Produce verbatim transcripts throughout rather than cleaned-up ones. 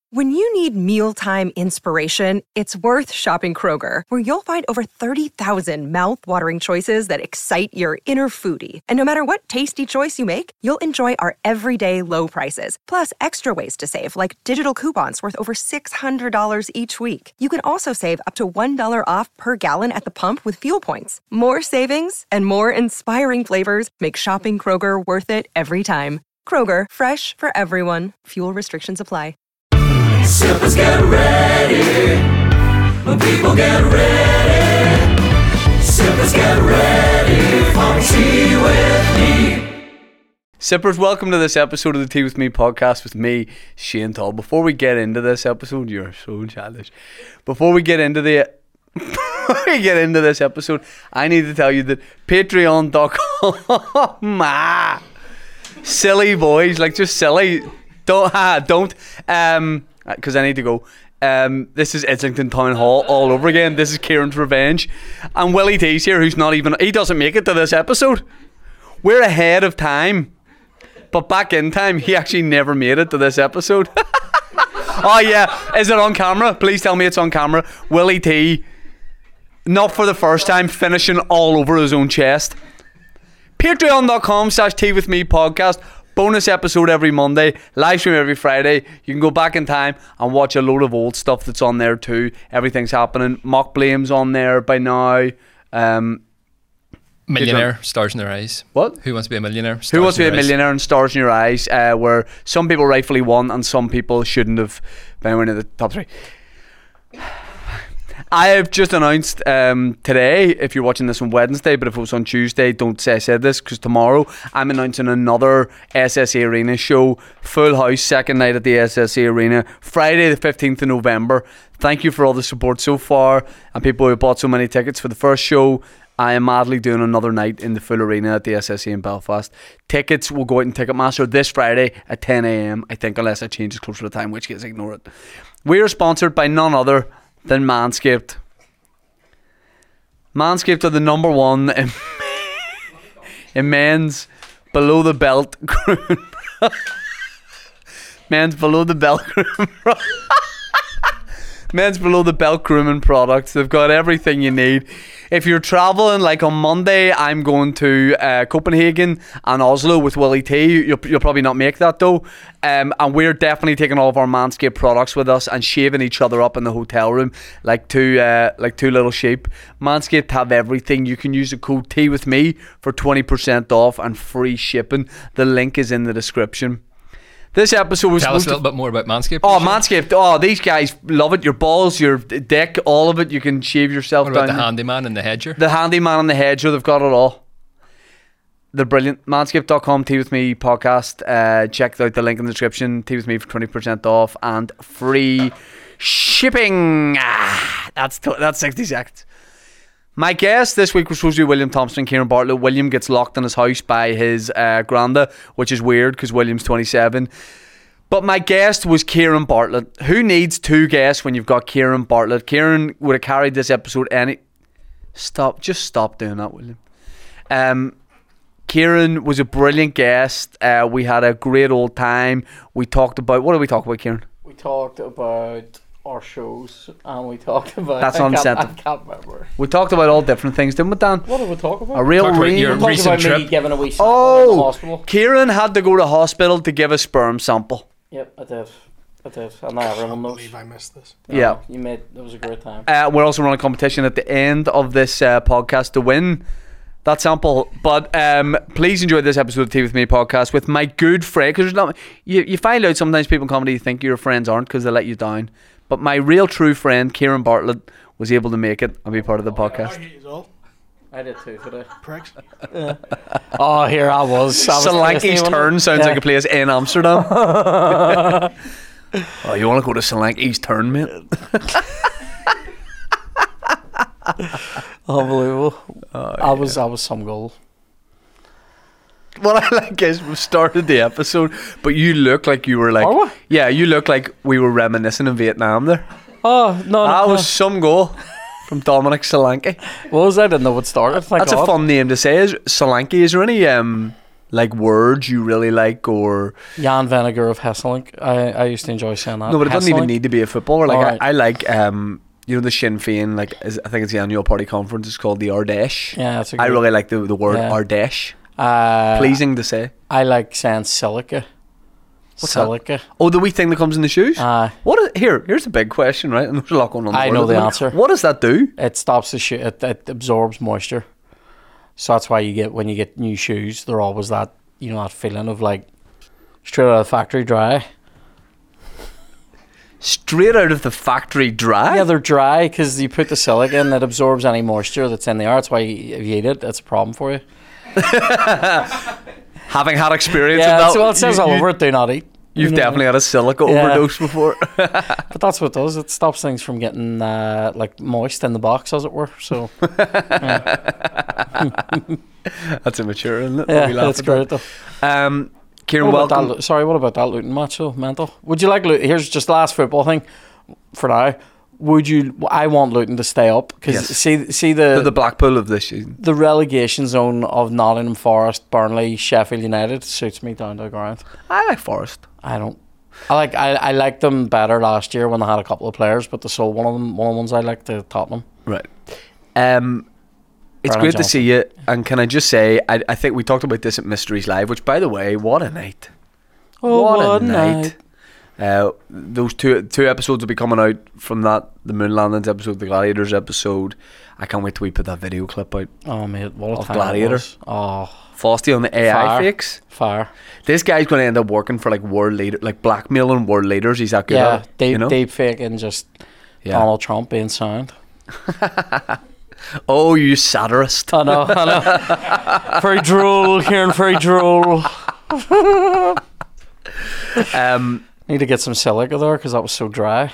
When you need mealtime inspiration, it's worth shopping Kroger, where you'll find over thirty thousand mouth-watering choices that excite your inner foodie. And no matter what tasty choice you make, you'll enjoy our everyday low prices, plus extra ways to save, like digital coupons worth over six hundred dollars each week. You can also save up to one dollar off per gallon at the pump with fuel points. More savings and more inspiring flavors make shopping Kroger worth it every time. Kroger, fresh for everyone. Fuel restrictions apply. Sippers get ready. When people get ready. Sippers get ready for Tea With Me. Sippers, welcome to this episode of the Tea With Me podcast with me, Shane Tall. Before we get into this episode, you're so childish. Before we get into the before we get into this episode, I need to tell you that patreon dot com ah, silly boys, like just silly. Don't ah, don't um because I need to go. Um, this is Islington Town Hall all over again. This is Kieran's revenge, and Willie T's here, who's not even. He doesn't make it to this episode. We're ahead of time, but back in time, he actually never made it to this episode. Oh yeah, is it on camera? Please tell me it's on camera. Willie T, not for the first time, finishing all over his own chest. patreon dot com slash Tea With Me podcast. Bonus episode every Monday, live stream every Friday. You can go back in time and watch a load of old stuff that's on there too. Everything's happening. Mock Blame's on there by now. Um, Millionaire, Stars in Their Eyes. What? Who Wants to Be a Millionaire? Stars Who Wants to Be a in Their Eyes. Millionaire and Stars in Your Eyes, uh, where some people rightfully won and some people shouldn't have been winning the top three. I have just announced um, today, if you're watching this on Wednesday, but if it was on Tuesday, don't say I said this, because tomorrow I'm announcing another S S E Arena show, full house, second night at the S S E Arena, Friday the fifteenth of November. Thank you for all the support so far, and people who bought so many tickets for the first show. I am madly doing another night in the full arena at the S S E in Belfast. Tickets will go out in Ticketmaster this Friday at ten a.m, I think, unless it changes closer to the time, which case ignore it. We are sponsored by none other than Manscaped. Manscaped are the number one in, in men's below the belt grooming. men's below the belt grooming. Men's below the belt grooming products. They've got everything you need. If you're traveling, like on Monday, I'm going to uh, Copenhagen and Oslo with Willie T. You'll, you'll probably not make that though. Um, and we're definitely taking all of our Manscaped products with us and shaving each other up in the hotel room like two uh, like two little sheep. Manscaped have everything. You can use the code Tea With Me for twenty percent off and free shipping. The link is in the description. This episode was Tell us a to... little bit more about Manscaped. Oh, Manscaped. Oh, these guys love it. Your balls, your dick, all of it. You can shave yourself What about down. the handyman and the hedger? The handyman and the hedger, they've got it all. They're brilliant. Manscaped dot com, Tea With Me podcast. Uh, check out the link in the description. Tea With Me for twenty percent off and free shipping. Ah, that's t- that's sixty seconds. My guest this week was supposed to be William Thompson and Kieran Bartlett. William gets locked in his house by his uh, granda, which is weird because William's twenty-seven. But my guest was Kieran Bartlett. Who needs two guests when you've got Kieran Bartlett? Kieran would have carried this episode any... Stop. Just stop doing that, William. Um, Kieran was a brilliant guest. Uh, we had a great old time. We talked about... What did we talk about, Kieran? We talked about... our shows, and we talked about That's I can't, unincentive. I can't remember. We talked about all different things, didn't we, Dan? What did we talk about? A real Talked about real your we talked recent about me trip. giving a wee sample in the Oh, hospital. Kieran had to go to hospital to give a sperm sample. Yep, I did. I did. And now everyone knows. I missed this. No, Yeah. You made it was a great time. Uh, we're also running a competition at the end of this uh, podcast to win that sample. But um, please enjoy this episode of Tea With Me podcast with my good friend. Because not you, you find out sometimes people in comedy think your friends aren't because they let you down. But my real true friend Kieran Bartlett was able to make it and be part of the podcast. I hate you all. I did too today. Pricks. Oh, here I was. I was Solanke's listening, Turn wasn't it? sounds Yeah. like a place in Amsterdam. Oh, you want to go to Solanke's Turn, mate? Unbelievable. I was. I was some goal. What I like is we started the episode, but you look like you were like, Are we? yeah, you look like we were reminiscing in Vietnam there. Oh no! no That no. was some goal from Dominic Solanke. What was I? I didn't know what started. Thank That's God. a fun name to say. Is Solanke? Is there any um, like words you really like, or Jan Vennegar of Hesselink. I, I used to enjoy saying that. no, but it doesn't even Hesselink. need to be a footballer. Like Alright. I, I like um, you know, the Sinn Féin. Like is, I think it's the annual party conference. It's called the Ardèche. Yeah, that's a good. I really like the the word Yeah. Ardèche. uh, Pleasing to say. I like saying silica. What's that? silica. Oh, the wee thing that comes in the shoes. Uh, What is, here? Here's a big question, right? And there's a lot going on. in I world know at the minute. answer. What does that do? it stops the shoe. It, it absorbs moisture. So that's why you get when you get new shoes, they're always that you know that feeling of like straight out of the factory dry. Straight out of the factory dry. Yeah, they're dry because you put the silica in, it absorbs any moisture that's in the air. That's why you, if you eat it, it's a problem for you. Having had experience Yeah, of that, so well, it says you, all you, over it. Do not eat. You've You know? definitely had a silica Yeah. overdose before. But that's what it does. It stops things from getting uh, like moist in the box, as it were. So That's immature, isn't it? yeah, We laugh that's at great though. that. Um, Kieran, What about welcome. that, Lu- sorry, what about that Luton match though? Mental. Would you like Luton? Here's just the last football thing for now. Would you? I want Luton to stay up because Yes. see, see The, the, the Blackpool of this season. the relegation zone of Nottingham Forest, Burnley, Sheffield United suits me down to the ground. I like Forest. I don't. I like I, I liked them better last year when they had a couple of players, but they sold one of them. One of the ones I liked to Tottenham. Right. Um, it's Brennan great to Johnson. see you. And can I just say, I, I think we talked about this at Mysteries Live, which, by the way, what a night. Oh, what, what a a night. night. Uh, those two two episodes will be coming out from that, the Moon Landings episode, the Gladiators episode. I can't wait till we put that video clip out. Oh mate, what a Of time Gladiator. it was. Oh, Frosty on the A I Fire. fakes. fire. This guy's going to end up working for like world leader, like blackmailing world leaders. He's that good Yeah, at it, deep, you know? deep fake and just Yeah. Donald Trump being sound. Oh, you satirist. I know, I know. Very droll, hearing very droll. Um, Need to get some silica there because that was so dry.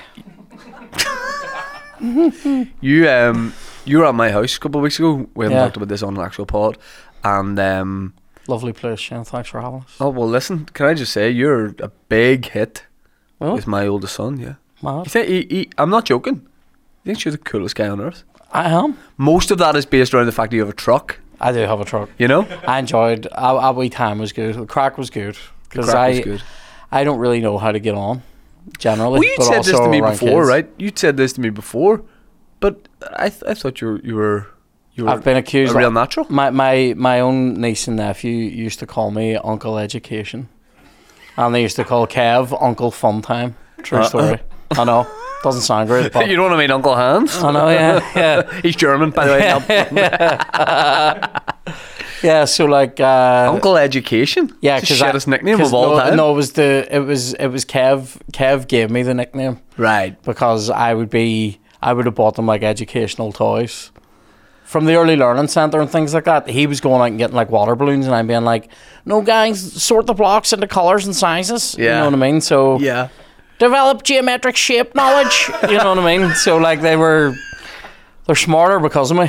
you um, you were at my house a couple of weeks ago. We haven't Yeah. talked about this on an actual pod. And um, Lovely place, Shane. Thanks for having us. oh well, listen. Can I just say you're a big hit Oh, with my oldest son? Yeah. You mad. think he, he, I'm not joking. I think you're the coolest guy on earth. I am. Most of that is based around the fact that you have a truck. I do have a truck. You know, I enjoyed. Our, our wee time was good. The crack was good because Crack I was good. I don't really know how to get on generally. Well, you but said this also to me around before, kids. right? You said this to me before, but I th- I thought you were you were you were I've been accused. a real natural. My my my own niece and nephew used to call me Uncle Education, and they used to call Kev Uncle Fun Time. True Uh, story. I know. Doesn't sound great, but You know what I mean, Uncle Hans? I know. Yeah, yeah, He's German, by the way. yeah. So like, uh, Uncle Education. yeah, It's the because shittest nickname of all no, time. No, it was the it was it was Kev. Kev gave me the nickname Right. because I would be I would have bought them like educational toys from the early learning centre and things like that. He was going out and getting like water balloons, and I'm being like, "No, guys, sort the blocks into colours and sizes." You Yeah. know what I mean? So Yeah. develop geometric shape knowledge. You know what I mean? So like they were, they're smarter because of me.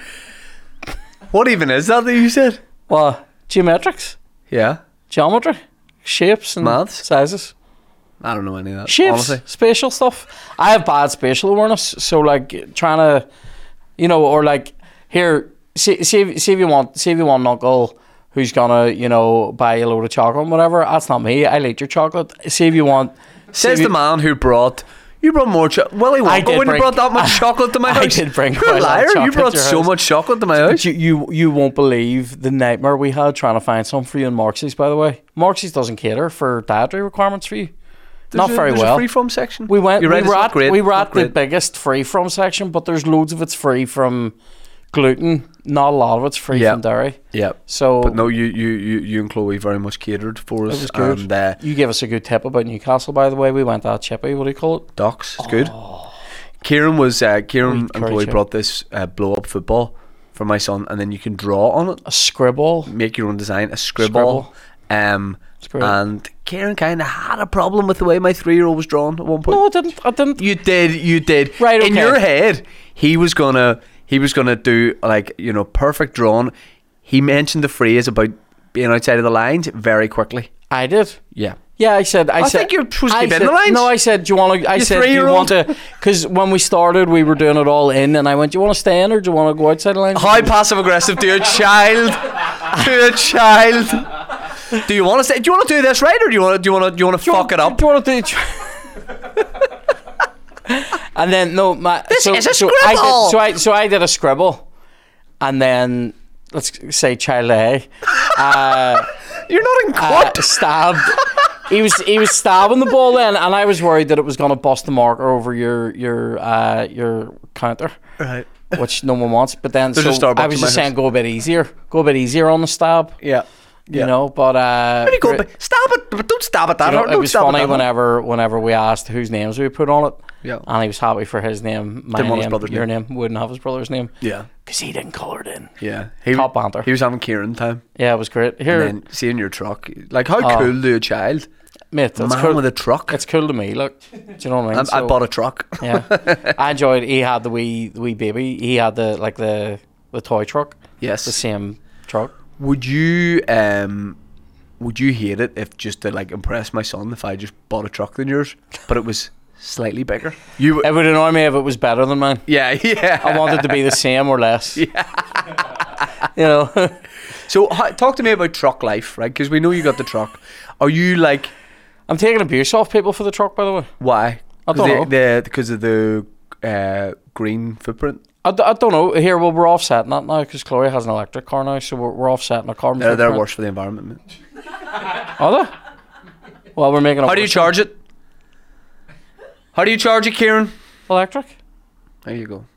What even is that that you said? Well, geometrics, Yeah. geometry, shapes and Maths? sizes. I don't know any of that. Shapes, Honestly. spatial stuff. I have bad spatial awareness, so like trying to, you know, or like here, see, see, if, see if you want, see if you want an uncle who's gonna, you know, buy you a load of chocolate and whatever. That's not me. I'll eat your chocolate. See if you want. see Says if the you- man who brought. You brought more chocolate. Willy I Wonka did when you bring- brought that much I- chocolate to my I house. did bring You're quite a a lot of liar. You chocolate brought to your so house. much chocolate to my house. You, you you won't believe the nightmare we had trying to find some for you in Marxies. By the way, Marxies doesn't cater for dietary requirements for you. Not There's a- very there's well. A free from section. We went. You're right, we it's were not at, great. we were It's at not the great. biggest free from section, but there's loads of it's free from gluten. Not a lot of it's free Yeah. from dairy. Yeah. So But no, you, you, you, you and Chloe very much catered for us. it was good. And uh, You gave us a good tip about Newcastle, by the way. We went to that Chippy. What do you call it? Docs, it's good. Kieran was uh, Kieran Wheat and curry Chloe chip. brought this uh, blow up football for my son, and then you can draw on it, A scribble. make your own design, a scribble. Um, It's great. and Kieran kind of had a problem with the way my three year old was drawn at one point. No, I didn't. I didn't. You did, you did. Right, In okay. your head, he was gonna, he was gonna do like you know perfect drawn. He mentioned the phrase about being outside of the lines very quickly. I did. Yeah. Yeah, I said. I, I said. think you're supposed to I keep in said, the lines. No, I said. Do you want to? I You said. Do you three-year-old? want to? Because when we started, we were doing it all in, and I went. Do you want to stay in, or do you want to go outside the lines? How passive aggressive to a child? To a child. Do you want to say? Do you want to do this right, or do you want to? Do you want to? Do you want to fuck it up? Do you want to do? And then no, my This so, is a so I scribble. did, so I so I did a scribble, and then let's say child A, uh, You're not in uh, court. stabbed. He was he was stabbing the ball in, and I was worried that it was going to bust the marker over your your uh, your counter, Right. which no one wants. But then There's a so Starbucks I was in my just saying, house. go a bit easier, go a bit easier on the stab. Yeah. You Yeah. know, but uh, There you go. but- But stab it, but don't stab it that you know, hard. it Don't was stab funny it that hard. whenever whenever we asked whose names we put on it. Yeah. And he was happy for his name, my Didn't want his name, brother's your name. name. Wouldn't have his brother's name. Yeah. Because he didn't colour it in. Yeah. He, Top banter. He was having Kieran time. Yeah, it was great. Here, And then seeing your truck, like how Oh. cool to a child? mate, A it's man cool. with a truck. It's cool to me, look. Do you know what I mean? I, I So, bought a truck. yeah. I enjoyed he had the wee the wee baby. He had the like the the toy truck. Yes. The same truck. Would you um would you hate it if just to like impress my son if I just bought a truck than yours, but it was slightly bigger? You would, It would annoy me if it was better than mine. yeah, yeah. I want it to be the same or less. Yeah. You know. So how, talk to me about truck life, right? Because we know you got the truck. Are you like I'm taking abuse off people for the truck, by the way. why? I don't know. The, the, because of the uh, green footprint. I, d- I don't know. Here, well, we're offsetting that now because Chloe has an electric car now, so we're, we're offsetting a carbon They're, they're footprint. worse for the environment. Man. Are they? Well, we're making. How do you charge it? How do you charge it, Kieran? electric? There you go.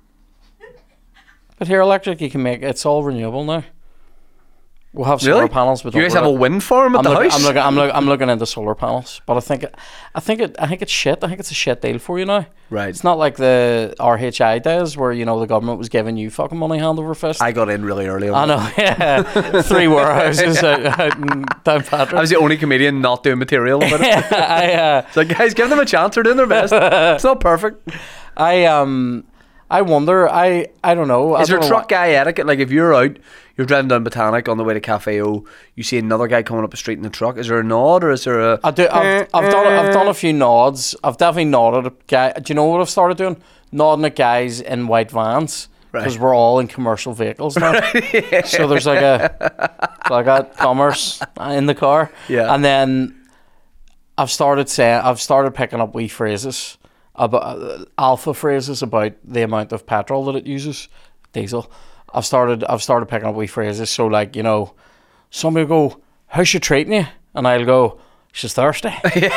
But here, electric, you can make. It's all renewable now. We'll have solar Really? panels, but You guys don't have a worry. wind farm at I'm the looking, house? I'm looking. I'm, look, I'm looking into solar panels, but I think it, I think it. I think it's shit. I think it's a shit deal for you now. Right. It's not like the R H I days where you know the government was giving you fucking money hand over fist. I got in really early. I On know. Yeah, three warehouses out, out in Downpatrick. I was the only comedian not doing material about it. I, uh, It's like, guys, give them a chance. They're doing their best. It's not perfect. I um I wonder I I don't know. I Is there don't know truck what- guy etiquette? Like if you're out, you're driving down Botanic on the way to Cafe O, you see another guy coming up the street in the truck. Is there a nod or is there a? I do I've, I've done I've done a few nods. I've definitely nodded at guy. Do you know what I've started doing? Nodding at guys in white vans because Right. we're all in commercial vehicles now. So there's like a so I got commerce in the car. Yeah. And then I've started saying I've started picking up wee phrases about uh, alpha phrases about the amount of petrol that it uses, diesel. I've started I've started picking up wee phrases. So like, you know, somebody will go, "How's she treating you?" And I'll go, "She's thirsty."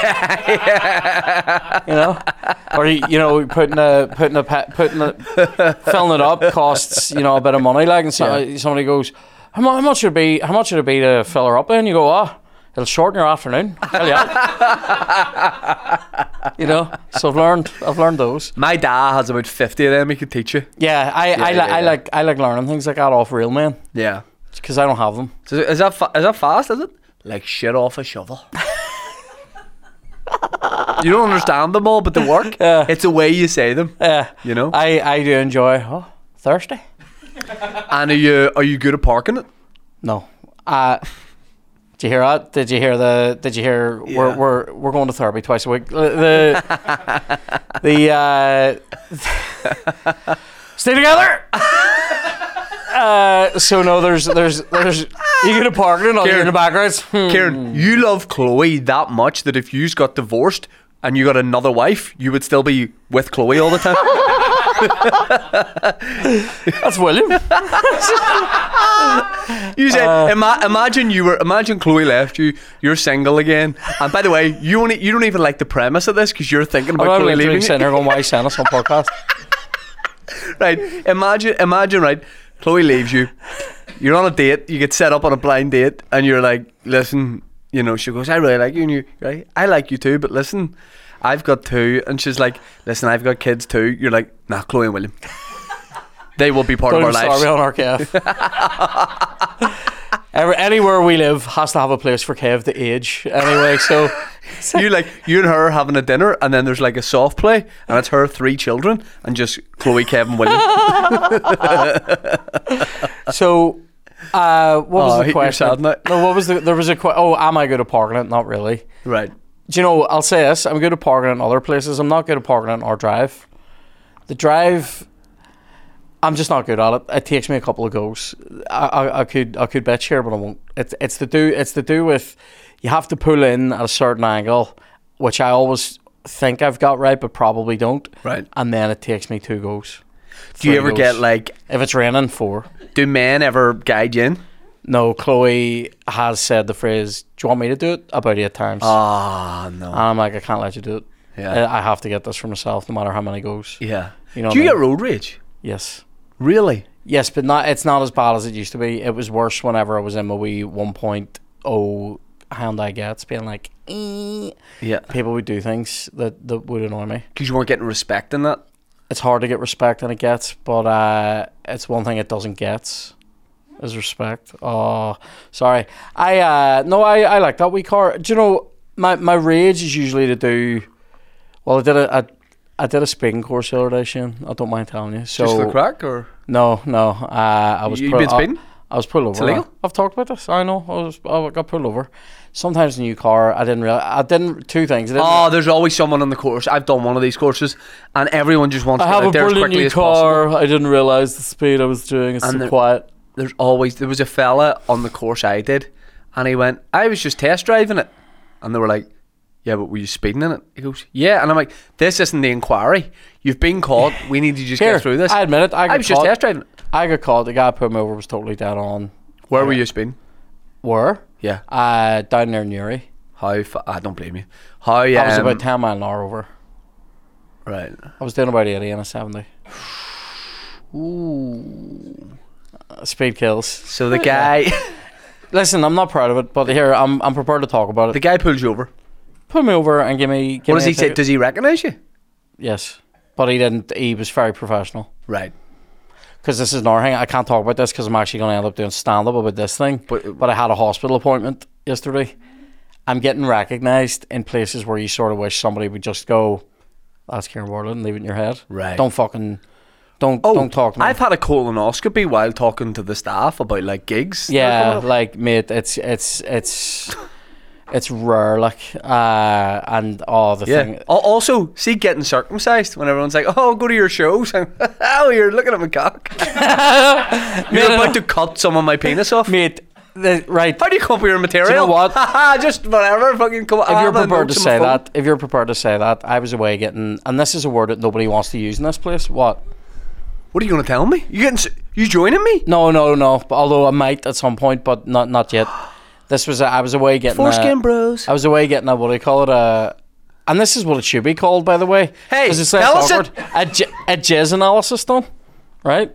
You know, or you you know, putting a putting a pe- putting a filling it up costs you know a bit of money. Like, and so, Yeah. somebody goes, "How, mu- how much would it be? How much would it be to fill her up?" And you go, "Ah, it'll shorten your afternoon." Tell you that. You know, so I've learned I've learned those. My dad has about fifty of them. He could teach you. Yeah, I I, Yeah, li- yeah, I yeah. like I like learning things like that off real men Yeah. because I don't have them. So is that fa- is that fast? Is it like shit off a shovel? You don't understand them all, but they work. Yeah. It's the way you say them. Yeah, You know. I I do enjoy. Oh, thirsty? And are you are you good at parking it? No. Uh, did you hear that? Did you hear the? Did you hear? Yeah. We're we're we're going to therapy twice a week. The the uh, stay together. Uh, so no, there's there's there's you get a parking on you're in the backgrounds. Hmm. Kieran, you love Chloe that much that if you got divorced and you got another wife, you would still be with Chloe all the time. That's William. You said, Uh, ima- imagine you were, imagine Chloe left you, you're single again, and by the way, you only, you don't even like the premise of this because you're thinking I'm about not Chloe really leaving sitting you. there going, "Why you send us on podcast?" Right? Imagine, imagine, right? Chloe leaves you. You're on a date. You get set up on a blind date, and you're like, "Listen, you know." She goes, "I really like you," and you, right? "I like you too, but listen, I've got two," and she's like, "Listen, I've got kids too." You're like, "Nah, Chloe and William. They will be part Don't of our even lives." start me on our Kev. Every, anywhere we live has to have a place for Kev to age. Anyway, so You like you and her having a dinner, and then there's like a soft play, and it's her three children, and just Chloe, Kevin, William. so uh, what was Oh, the you're question? sad now. No, what was the? There was a question. Oh, am I good at parking it? Not really. Right. Do you know? I'll say this: I'm good at parking it in other places. I'm not good at parking it in our drive. The drive. I'm just not good at it. It takes me a couple of goes. I, I, I could I could bitch here, but I won't. It's it's to do it's to do with you have to pull in at a certain angle, which I always think I've got right, but probably don't. Right. And then it takes me two goes. Do you Three ever goes. get like? If it's raining, four. Do men ever guide you in? No, Chloe has said the phrase, "Do you want me to do it?" about eight times. Ah, no. And I'm like, I can't let you do it. Yeah. I I have to get this for myself, no matter how many goes. Yeah. You know Do you what I get mean? road rage? Yes. Really? Yes, but not. It's not as bad as it used to be. It was worse whenever I was in my wee one point oh Hyundai Getz, being like, eh. Yeah. People would do things that, that would annoy me. Because you weren't getting respect in that. It's hard to get respect in a Getz, but uh, it's one thing it doesn't get is respect. Oh, sorry. I uh, no, I, I like that wee car. Do you know my my rage is usually to do. Well, I did a. a I did a speaking course the other day, Shane. I don't mind telling you. So Just for the crack, or no, no. Uh, I was. you pull- been speeding? I, I was pulled over. It's illegal? I've talked about this. I know. I was. I got pulled over. Sometimes in a new car, I didn't realize. I didn't. Two things. I, didn't, Oh, there's always someone on the course. I've done one of these courses, and everyone just wants I to have get a out there as brilliant quickly new as possible. car. I didn't realize the speed I was doing. It's And so there- quiet. There's always there was a fella on the course I did, and he went, "I was just test driving it," and they were like, "Yeah, but were you speeding in it?" He goes, "Yeah," and I'm like, "This isn't the inquiry. You've been caught. We need to just Here, get through this." I admit it. I, got I was just caught. test driving it. I got caught. The guy who put me over was totally dead on. Where were you speeding? Where? Yeah. Uh, down near Newry. How? Fa- I don't blame you. How? I was um, about ten mile an hour over. Right. I was doing about eighty and a seventy. Ooh. Uh, speed kills. So the guy, Listen, I'm not proud of it, but here I'm. I'm prepared to talk about the it. guy pulls you over. Put me over and give me. Give What does me he a say? ticket. Does he recognise you? Yes, but he didn't. He was very professional. Right. Because this is another thing. I can't talk about this because I'm actually going to end up doing stand up about this thing. But- But I had a hospital appointment yesterday. I'm getting recognised in places where you sort of wish somebody would just go, "That's Kieran Borland," and leave it in your head. Right. Don't fucking. Don't Oh, don't talk to me. I've had a colonoscopy while talking to the staff about like gigs. that are Yeah, coming up. like mate, it's it's it's it's rare, like uh, and oh the Yeah. thing. Al- Also, see getting circumcised when everyone's like, "Oh, go to your shows." Oh, you're looking at my cock. You're about to cut some of my penis off. Mate, the, right. How do you come up with your material? Do you know what? Just whatever. Fucking come. If you're prepared to say that, if you're prepared to say that, I was away getting, and this is a word that nobody wants to use in this place. What? what are you going to tell me? You getting? s- You joining me? No, no, no. But although I might at some point, but not not yet. This was a, I was away getting. Foreskin a, bros. I was away getting a what do you call it a. And this is what it should be called, by the way. Hey, 'Cause it's less tell us awkward. A, j- a jizz analysis done, right?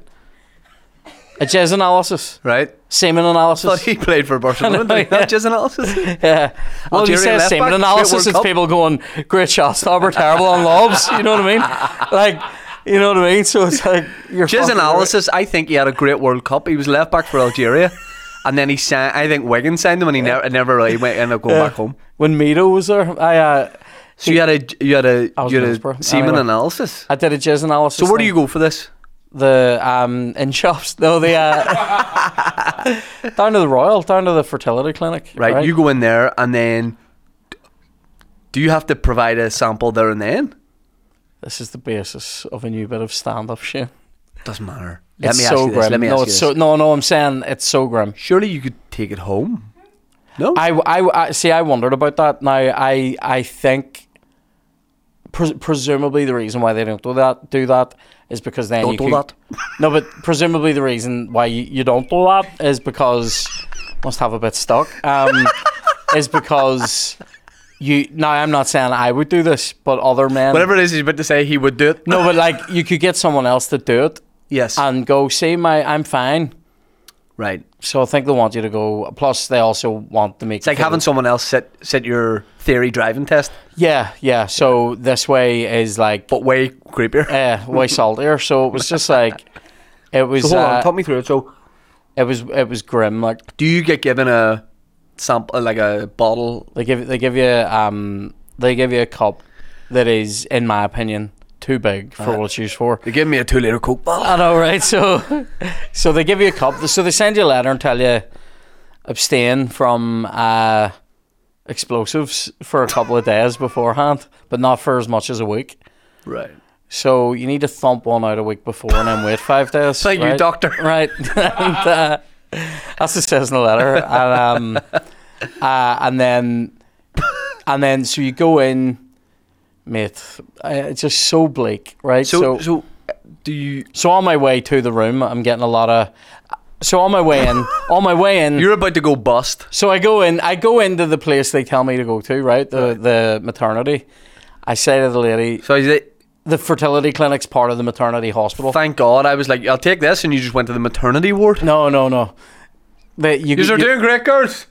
A jizz analysis, Right. semen Thought analysis. he played for Barcelona. I know, Did he yeah. not just analysis? Yeah. Well, if you Algeria say left semen back, analysis, great World it's Cup. people going, great shot stopper, terrible on lobs. You know what I mean? Like, you know what I mean? So it's like, you're Jizz fucking analysis. I think he had a great World Cup. He was left back for Algeria, and then he signed. I think Wigan signed him, and he never, never really went ended up going Yeah. back home. When Mito was there, I uh, So you had a you had a I was you had Middlesbrough. a semen Anyway. analysis. I did a jizz analysis. So where do thing. you go for this? The um in shops? No, the uh, down to the Royal, down to the fertility clinic. Right, you go in there, and then do you have to provide a sample there and then? This is the basis of a new bit of stand-up shit. Doesn't matter. Let It's me so ask you grim. this. Let me no, ask you it's this. so no, no. I'm saying it's so grim. Surely you could take it home. No. I, I, I see. I wondered about that. Now, I, I think pres- presumably the reason why they don't do that, do that, is because then Don't you do could, that. No, but presumably the reason why you, you don't do that is because must have a bit stuck. Um, is because you. Now, I'm not saying I would do this, but other men. Whatever it is he's about to say, he would do it. No, but like you could get someone else to do it Yes. and go, see, my I'm fine. Right. So I think they want you to go. Plus, they also want to make It's like having someone else sit sit your theory driving test, Yeah, yeah. So this way is like but way creepier. uh, way saltier. So it was just like it was. So hold uh, on, talk me through it. So, it was it was grim. Like do you get given a sample, like a bottle? they give they give you um they give you a cup that is, in my opinion, too big for Uh, what it's used for. They give me a two liter Coke bottle. I know, right? So so they give you a cup. So they send you a letter and tell you abstain from uh, explosives for a couple of days beforehand, but not for as much as a week. Right. So you need to thump one out a week before and then wait five days. Thank you, right? doctor. Right. and, uh, that's what it says in the letter. And, um, uh, and then, and then, so you go in, mate. Uh, it's just so bleak, right? So, so, so do you? so on my way to the room, I'm getting a lot of. So on my way in, on my way in, You're about to go bust. so I go in, I go into the place they tell me to go to, right? The Right. the maternity. I say to the lady, So is it? the fertility clinic's part of the maternity hospital. Thank God. I was like, I'll take this, and you just went to the maternity ward. No, no, no. They, you, You are you- doing great, girls.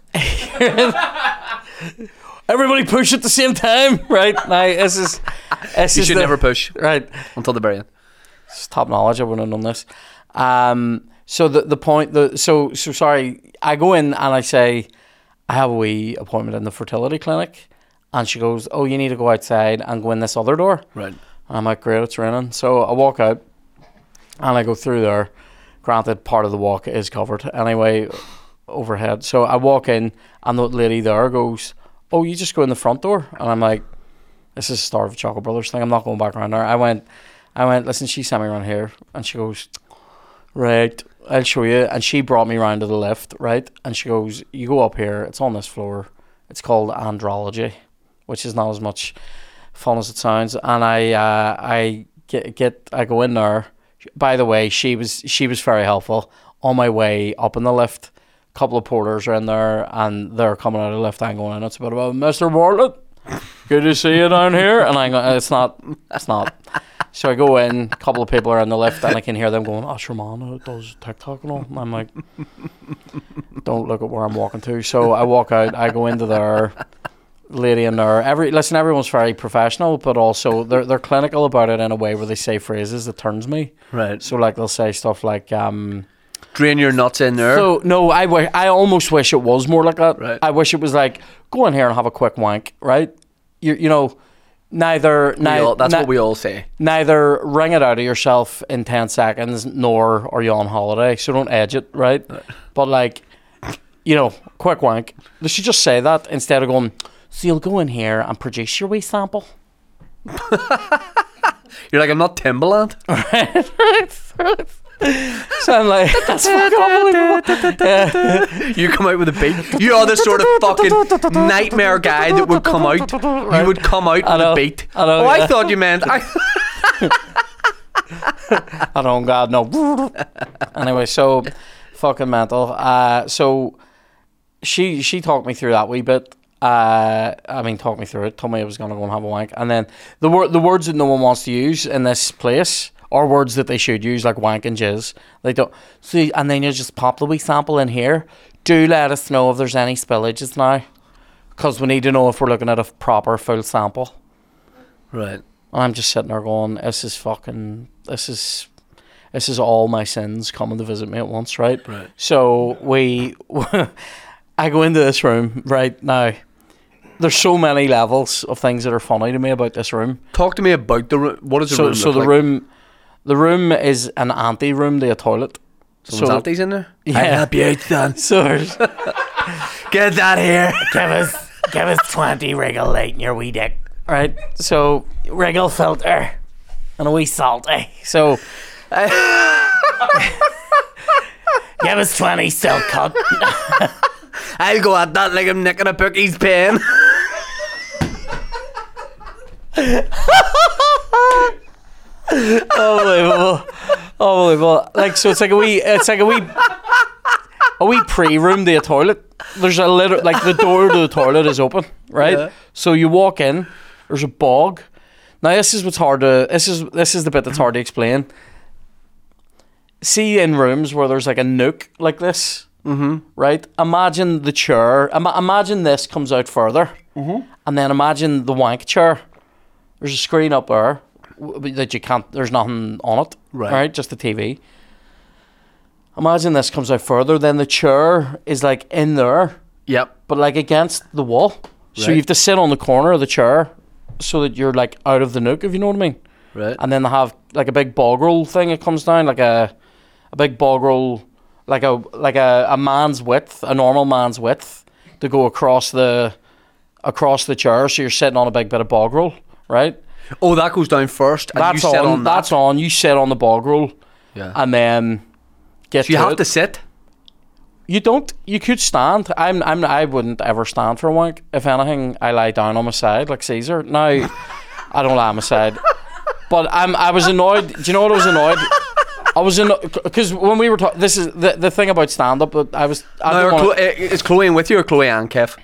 everybody push at the same time, right? Now this is this You is should the- never push right. until the very end. It's top knowledge. I wouldn't have done this. Um, so the the point, the so so sorry. I go in and I say, I have a wee appointment in the fertility clinic, and she goes, "Oh, you need to go outside and go in this other door." Right. And I'm like, "Great, it's raining." So I walk out, and I go through there. Granted, part of the walk is covered anyway, overhead. So I walk in, and the lady there goes, "Oh, you just go in the front door," and I'm like, "This is the start of a Chocolate Brothers thing. I'm not going back around there." I went. I went, listen, she sent me around here. And she goes, right, I'll show you. And she brought me round to the left, right? And she goes, you go up here. It's on this floor. It's called andrology, which is not as much fun as it sounds. And I uh, I get, get I go in there. By the way, she was she was very helpful. On my way up in the lift, a couple of porters are in there. And they're coming out of the lift. I'm going, it's a bit about Mister Bartlett. Good to see you down here. And I go, it's not, it's not. So I go in, a couple of people are in the lift, and I can hear them going, "Oh, your man does TikTok and all." And I'm like, don't look at where I'm walking to. So I walk out, I go into there, lady in there. Every listen, everyone's very professional, but also they're they're clinical about it in a way where they say phrases that turns me. Right. So like they'll say stuff like, um, Drain your nuts in there. so no, I wish I almost wish it was more like that. Right. I wish it was like, go in here and have a quick wank, right? You you know, neither We neither all- that's what we all say. neither wring it out of yourself in ten seconds, nor are you on holiday. So don't edge it, right? But like, you know, quick wank. They should just say that instead of going, so you'll go in here and produce your wee sample. You're like, I'm not Timbaland. So I'm like, that's fucking unbelievable. Yeah. You come out with a beat. You are the sort of fucking nightmare guy that would come out. You would come out with know, a beat. I know, oh, I yeah. thought you meant. I, I don't, God, no. Anyway, so fucking mental. Uh, so she she talked me through that wee bit. Uh, I mean, talked me through it. Told me I was going to go and have a wank. And then the word the words that no one wants to use in this place are words that they should use, like wank and jizz. They don't. See, and then you just pop the wee sample in here. Do let us know if there's any spillages now, because we need to know if we're looking at a proper full sample. right. And I'm just sitting there going, this is fucking, this is, this is all my sins coming to visit me at once, right? Right. So we, I go into this room right now. There's so many levels of things that are funny to me about this room. Talk to me about the room. What does the So, room so look the like? room, the room is an ante room to a toilet. Someone's so, aunties in there? Yeah. I'll help you out, son. So there's, Get that here. give us, give us twenty wriggle light in your wee dick. Right. So wriggle filter and a wee salty. So. Give us twenty silk cut. I'll go at that like I'm nicking a bookie's pen. Unbelievable. Unbelievable. Like, so it's like a wee, it's like a wee, a wee pre-room to a toilet. There's a little, like the door to the toilet is open, right? Yeah. So you walk in, there's a bog. Now this is what's hard to, this is, this is the bit that's hard to explain. See, in rooms where there's like a nook like this, mm-hmm. right? Imagine the chair. Im- imagine this comes out further, mm-hmm. and then imagine the wank chair. There's a screen up there w- that you can't. There's nothing on it, Right. right? Just the T V. Imagine this comes out further. Then the chair is like in there, Yep. but like against the wall. So Right. you have to sit on the corner of the chair so that you're like out of the nook, if you know what I mean. Right. And then they have like a big bog roll thing that comes down, like a a big bog roll, like a like a, a man's width, a normal man's width, to go across the across the chair. So you're sitting on a big bit of bog roll, right? Oh, that goes down first, and That's you sit on. on that. That's on. You sit on the bog roll, Yeah. and then get. So you to have it. to sit. You don't. You could stand. I'm. I'm. I wouldn't ever stand for a wank. If anything, I lie down on my side like Caesar. Now, I don't lie on my side, but I'm. I was annoyed. Do you know what I was annoyed? I was annoyed because when we were talking. This is the the thing about stand up. But I was. I Now, don't are wanna, Chloe, is Chloe in with you or Chloe and Kev?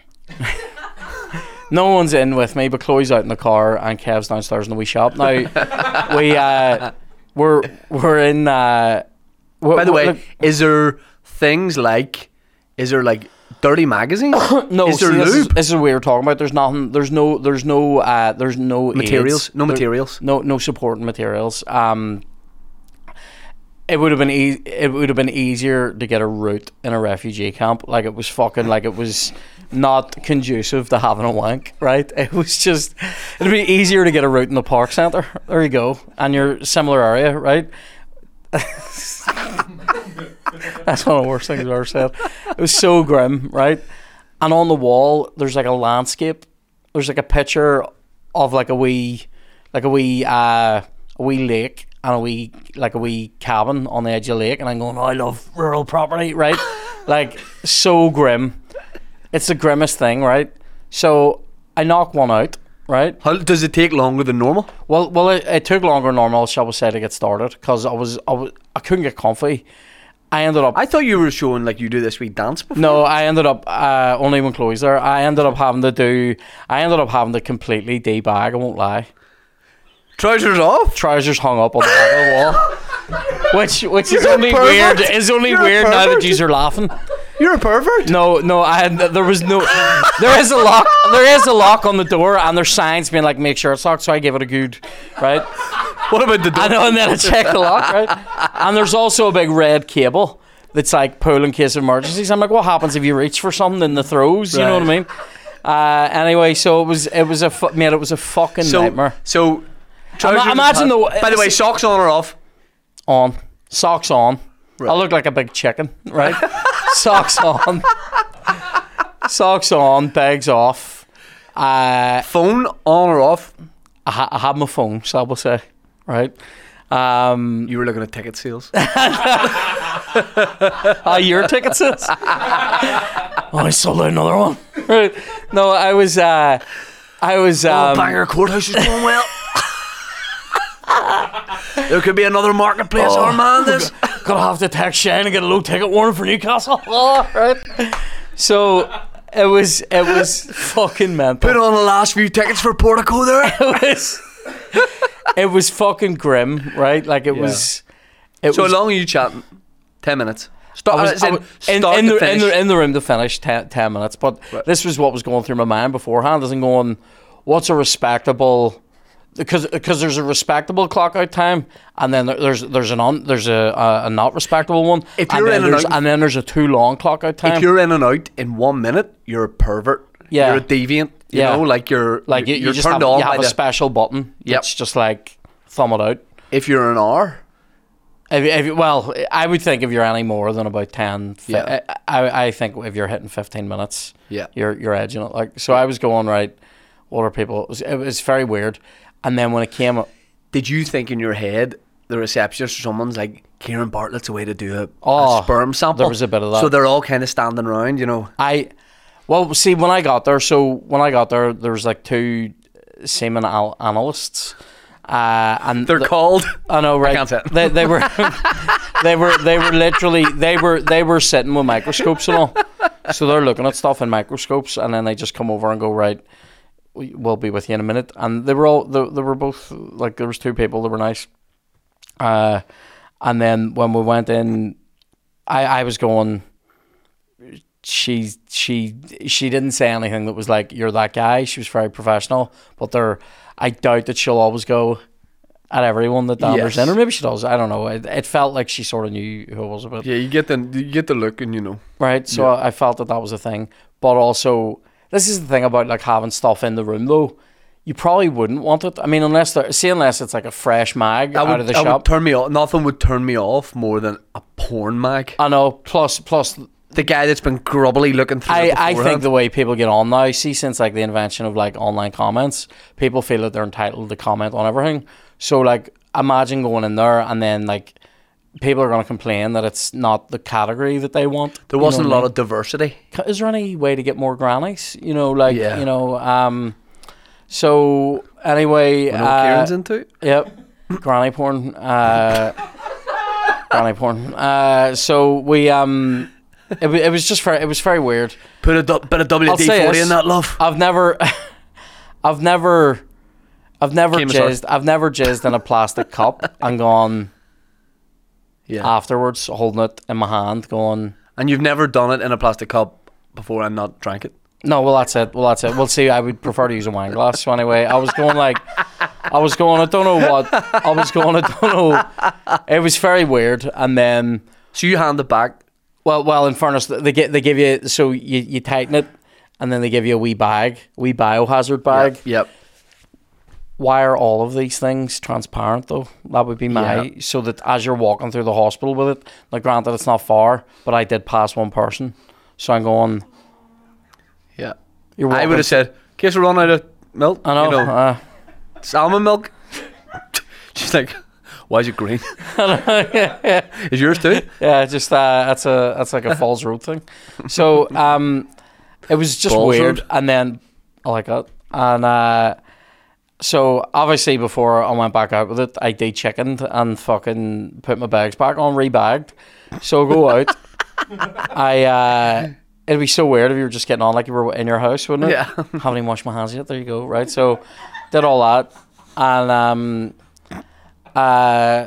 no one's in with me, but Chloe's out in the car and Kev's downstairs in the wee shop. Now, we uh, we're we're in. Uh, we're, By the way, look, is there things like, is there like dirty magazines? no, is there see, this, is, lube? this is what we were talking about. There's nothing. There's no. There's no. Uh, there's no Materials? aids. No There- materials? No. No supporting materials. Um. It would have been e- it would have been easier to get a route in a refugee camp. Like it was fucking like it was not conducive to having a wank, right? It was just it'd be easier to get a route in the park centre. There you go, and your similar area, right? That's one of the worst things I've ever said. It was so grim, right? And on the wall, there's like a landscape. There's like a picture of like a wee, like a wee, uh, a wee lake and a wee, like a wee cabin on the edge of the lake. And I'm going, oh, I love rural property, right? Like so grim. It's the grimmest thing, right? So I knock one out, right? How does it take longer than normal? Well, well, it, it took longer than normal, shall we say, to get started because I was, I was, I couldn't get comfy. I ended up. I thought you were showing like you do this wee dance before. No, I ended up uh, only when Chloe's there. I ended up having to do. I ended up having to completely debag. I won't lie. Trousers off? Trousers hung up on the back of the wall, which which is You're a only pervert. weird. Is only You're a weird now that pervert. yous are laughing. You're a pervert. No, no, I had, there was no. There is a lock. There is a lock on the door, and there's signs being like, "Make sure it's locked." So I gave it a good, right? What about the door? I know, and then I checked the lock, right? And there's also a big red cable that's like pull in case of emergencies. I'm like, what happens if you reach for something in the throws? You know what I mean? Uh, anyway, so it was it was a fu- mate, it was a fucking So, nightmare. so trousers imagine and- the- By the way, socks on or off? On socks on. Right. I look like a big chicken, right? Socks on. Socks on. Bags off. Uh, Phone on or off? I, ha- I have my phone, so I will say, right? Um, You were looking at ticket sales. Ah, your ticket sales. Oh, I sold out another one. Right. No, I was. Uh, I was. Um, oh, Bangor Courthouse is going well. There could be another marketplace, Oh. Armandus. Gonna have to text Shane and get a low ticket warning for Newcastle. Oh, right. So it was. It was fucking mental. Put on the last few tickets for Portico there. It was. It was fucking grim, right? Like it Yeah. was. It So was. how long are you chatting? Ten minutes. Start, I was, as in I was- in, start in, to the, in, finish. the, in the room to finish ten, ten minutes, but Right. this was what was going through my mind beforehand. Isn't going, what's a respectable? Because because there's a respectable clock out time, and then there, there's there's an un, there's a, a a not respectable one, If and you're then in and there's out- and then there's a too long clock out time. If you're in and out in one minute, you're a pervert. Yeah. You're a deviant. You Yeah. know, like you're like you, you're, you you're just turned have, on you have by a the. special button. Yep. It's just like thumb it out. If you're an hour, If, you- if, you- well, I would think if you're any more than about ten, fi- Yeah. I, I think if you're hitting fifteen minutes, Yeah. you're you're edging it. Like so, I was going right. What are people? It was, it was very weird. And then when it came, did you think in your head the receptionist or someone's like, Kieran Bartlett's a way to do a, Oh, a sperm sample? there was a bit of that. So they're all kind of standing around, you know. I, well, see, when I got there, so when I got there, there was like two semen al- analysts, uh, and They're the- called. I know, right? can't say it. They, they were, they were, they were literally, they were, they were sitting with microscopes and all. So they're looking at stuff in microscopes, and then they just come over and go, right, we- we'll be with you in a minute. And they were all, they, they were both like, there was two people that were nice. Uh, and then when we went in, I, I was going. She she she didn't say anything that was like, you're that guy. She was very professional, but there, I doubt that she'll always go at everyone that danders Yes. in, or maybe she does. I don't know. It, it felt like she sort of knew who it was a bit, Yeah, you get the you get the look, and you know. right? So I, I felt that that was a thing, but also this is the thing about like having stuff in the room though. You probably wouldn't want it. I mean, unless there, see, unless it's like a fresh mag That out would, of the that shop. would turn me off. Nothing would turn me off more than a porn mag. I know. Plus, plus, the guy that's been grubbly looking through I, it I think beforehand. the way people get on now, see, since like the invention of like online comments, people feel that they're entitled to comment on everything. So like, imagine going in there and then like people are going to complain that it's not the category that they want. There wasn't a lot of diversity. of. Is there any way to get more grannies? You know, like Yeah. you know. Um. So anyway, You know uh, what Kieran's into? Yep, granny porn. Uh, granny porn. Uh. So we um. It, wa- it was just very, it was very weird. Put a du- bit of W I'll D say forty this. in that, love. I've never, I've never, I've never Came as hard. jizzed. I've never jizzed in a plastic cup and gone Yeah. afterwards, holding it in my hand, going. And you've never done it in a plastic cup before and not drank it? No, well that's it. Well that's it. We'll see. I would prefer to use a wine glass. So anyway, I was going like, I was going. I don't know what. I was going. I don't know. It was very weird. And then, So you hand it back. well, well, in fairness, they get they give you so you, you tighten it, and then they give you a wee bag, wee biohazard bag. Yep. yep. Why are all of these things transparent though? That would be my Yeah. so that as you're walking through the hospital with it, like granted it's not far, but I did pass one person, so I'm going. Yeah. You're I walking- would have said, in case we run out of milk, I know. you know uh, salmon milk. She's like, why is it green? Is yours too? yeah, just uh, that's a that's like a Falls Road thing. So um, it was just Balls weird, Road? and then I like it, and uh, so obviously before I went back out with it, I de-chickened and fucking put my bags back on, rebagged. So I go out. I uh, it'd be so weird if you were just getting on like you were in your house, wouldn't it? Yeah. Haven't even washed my hands yet. There you go. Right. So did all that, and um, uh,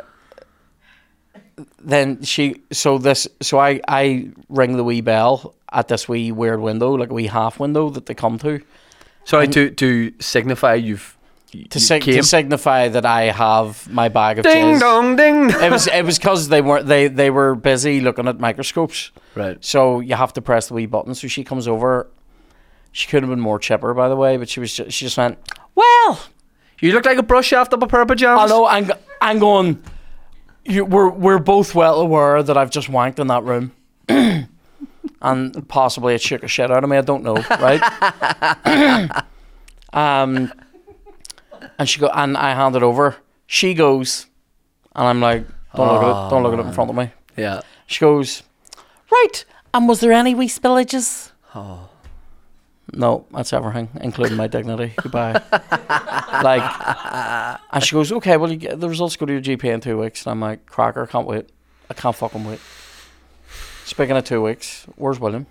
then she. So this. So I I ring the wee bell at this wee weird window, like a wee half window that they come to. Sorry, to to signify you've To, you sig- came. to signify that I have my bag of Ding jizz. dong ding. It was it was because they weren't they they were busy looking at microscopes. Right. So you have to press the wee button. So she comes over. She could have been more chipper, by the way, but she was just, she just went, well, You look like a brush shaft up a pair of I pajamas. know. I'm go- I'm going. You, we're we're both well aware that I've just wanked in that room, and possibly it shook a shit out of me. I don't know, right? um, and she go and I hand it over. She goes, and I'm like, don't look at it. Don't look at it in front of me. Yeah. She goes, right. And was there any wee spillages? Oh. No, that's everything, including my dignity. Goodbye. Like, and she goes, okay, well, you get, the results go to your G P in two weeks. And I'm like, cracker, can't wait. I can't fucking wait. Speaking of two weeks, where's William?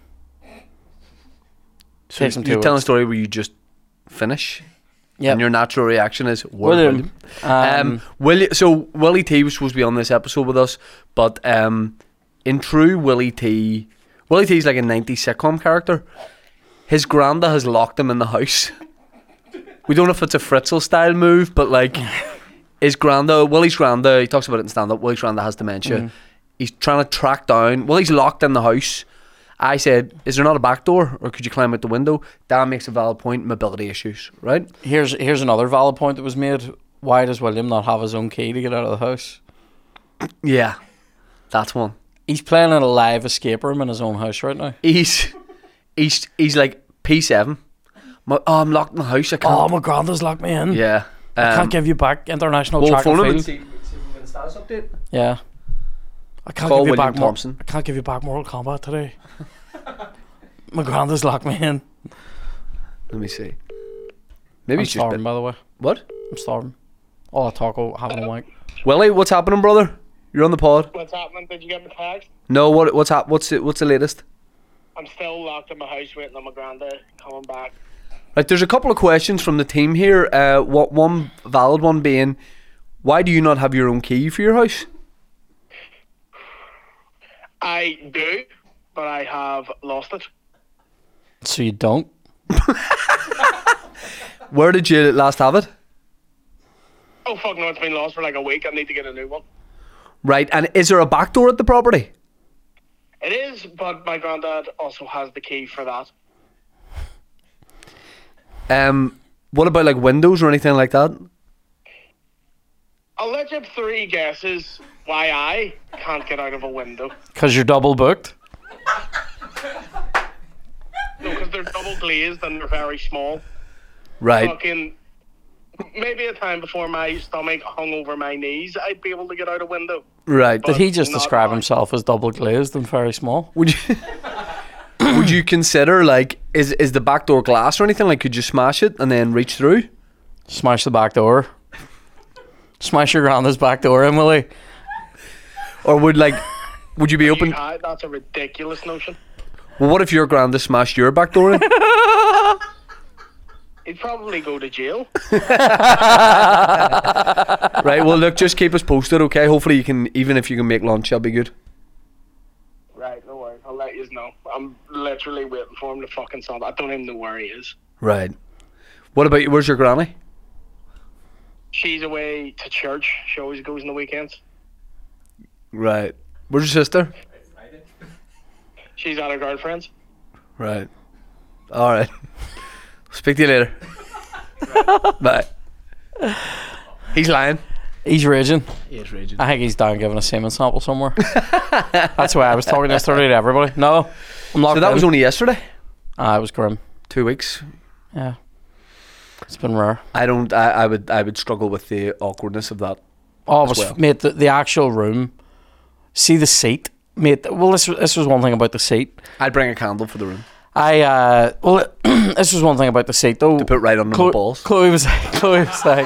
So Takes him you're two telling a weeks. story where you just finish, Yeah. and your natural reaction is "Where's William. William?" Um, Um, Willie, so Willie T was supposed to be on this episode with us, but um, in true Willie T, Willie T's like a nineties sitcom character. His granda has locked him in the house. We don't know if it's a Fritzl style move, but like his granda, Willie's granda, he talks about it in stand up. Willie's granda has dementia. Mm. He's trying to track down. Willie's locked in the house. I said, "Is there not a back door, or could you climb out the window?" Dan makes a valid point: mobility issues, right? here's here's another valid point that was made. Why does William not have his own key to get out of the house? Yeah, that's one. He's playing in a live escape room in his own house right now. He's he's he's like P seven. My, oh, I'm locked in the house. I can't. Oh, my granddad's locked me in. yeah. I Um, can't give you back international we'll track and phone him and field. see, see if we get a status update. Yeah. I can't Call give you William back more. Thompson. I can't give you back Mortal Kombat today. My granddad's locked me in. Let me see. Maybe I'm he's just starving, been, by the way. what? I'm starving. All that talk about having a wank. Willie, what's happening, brother? You're on the pod. What's happening? Did you get my text? No, what what's hap- What's it? What's the latest? I'm still locked in my house waiting on my granddad coming back. Right, there's a couple of questions from the team here. Uh, what one valid one being, why do you not have your own key for your house? I do, but I have lost it. So you don't? Where did you last have it? Oh fuck no, it's been lost for like a week. I need to get a new one. Right, and is there a back door at the property? It is, but my granddad also has the key for that. Um, what about like windows or anything like that? I'll let you have three guesses why I can't get out of a window. Because you're double booked? they're double glazed and they're very small. Right. Fucking maybe a time before my stomach hung over my knees, I'd be able to get out a window. Right. Did he just Not describe now. himself as double glazed and very small? Would you would you consider like is is the back door glass or anything? Like, could you smash it and then reach through? Smash the back door. Smash your granddad's back door, Emily. Or would like would you be open? You- that's a ridiculous notion. Well, what if your granda smashed your back door in? He'd probably go to jail. Right. Well, look, just keep us posted, okay? Hopefully, you can even if you can make lunch, that'll be good. Right, no worries. I'll let you know. I'm literally waiting for him to fucking solve. I don't even know where he is. Right. What about you? Where's your granny? She's away to church. She always goes on the weekends. Right. Where's your sister? She's at her girlfriend's. Right. All right. Speak to you later. Bye. He's lying. He's raging. He is raging. I think he's down giving a semen sample somewhere. That's why I was talking yesterday to everybody. No, I'm locked So that in. was only yesterday. Ah, it was grim. Two weeks. Yeah, it's been rare. I don't. I, I would. I would struggle with the awkwardness of that. Oh, it as was well. mate. The, the actual room. See the seat, mate. Well, this was- this was one thing about the seat. I'd bring a candle for the room I uh, well, this was one thing about the seat though. to put right under Chloe, my balls. Chloe was Chloe was like.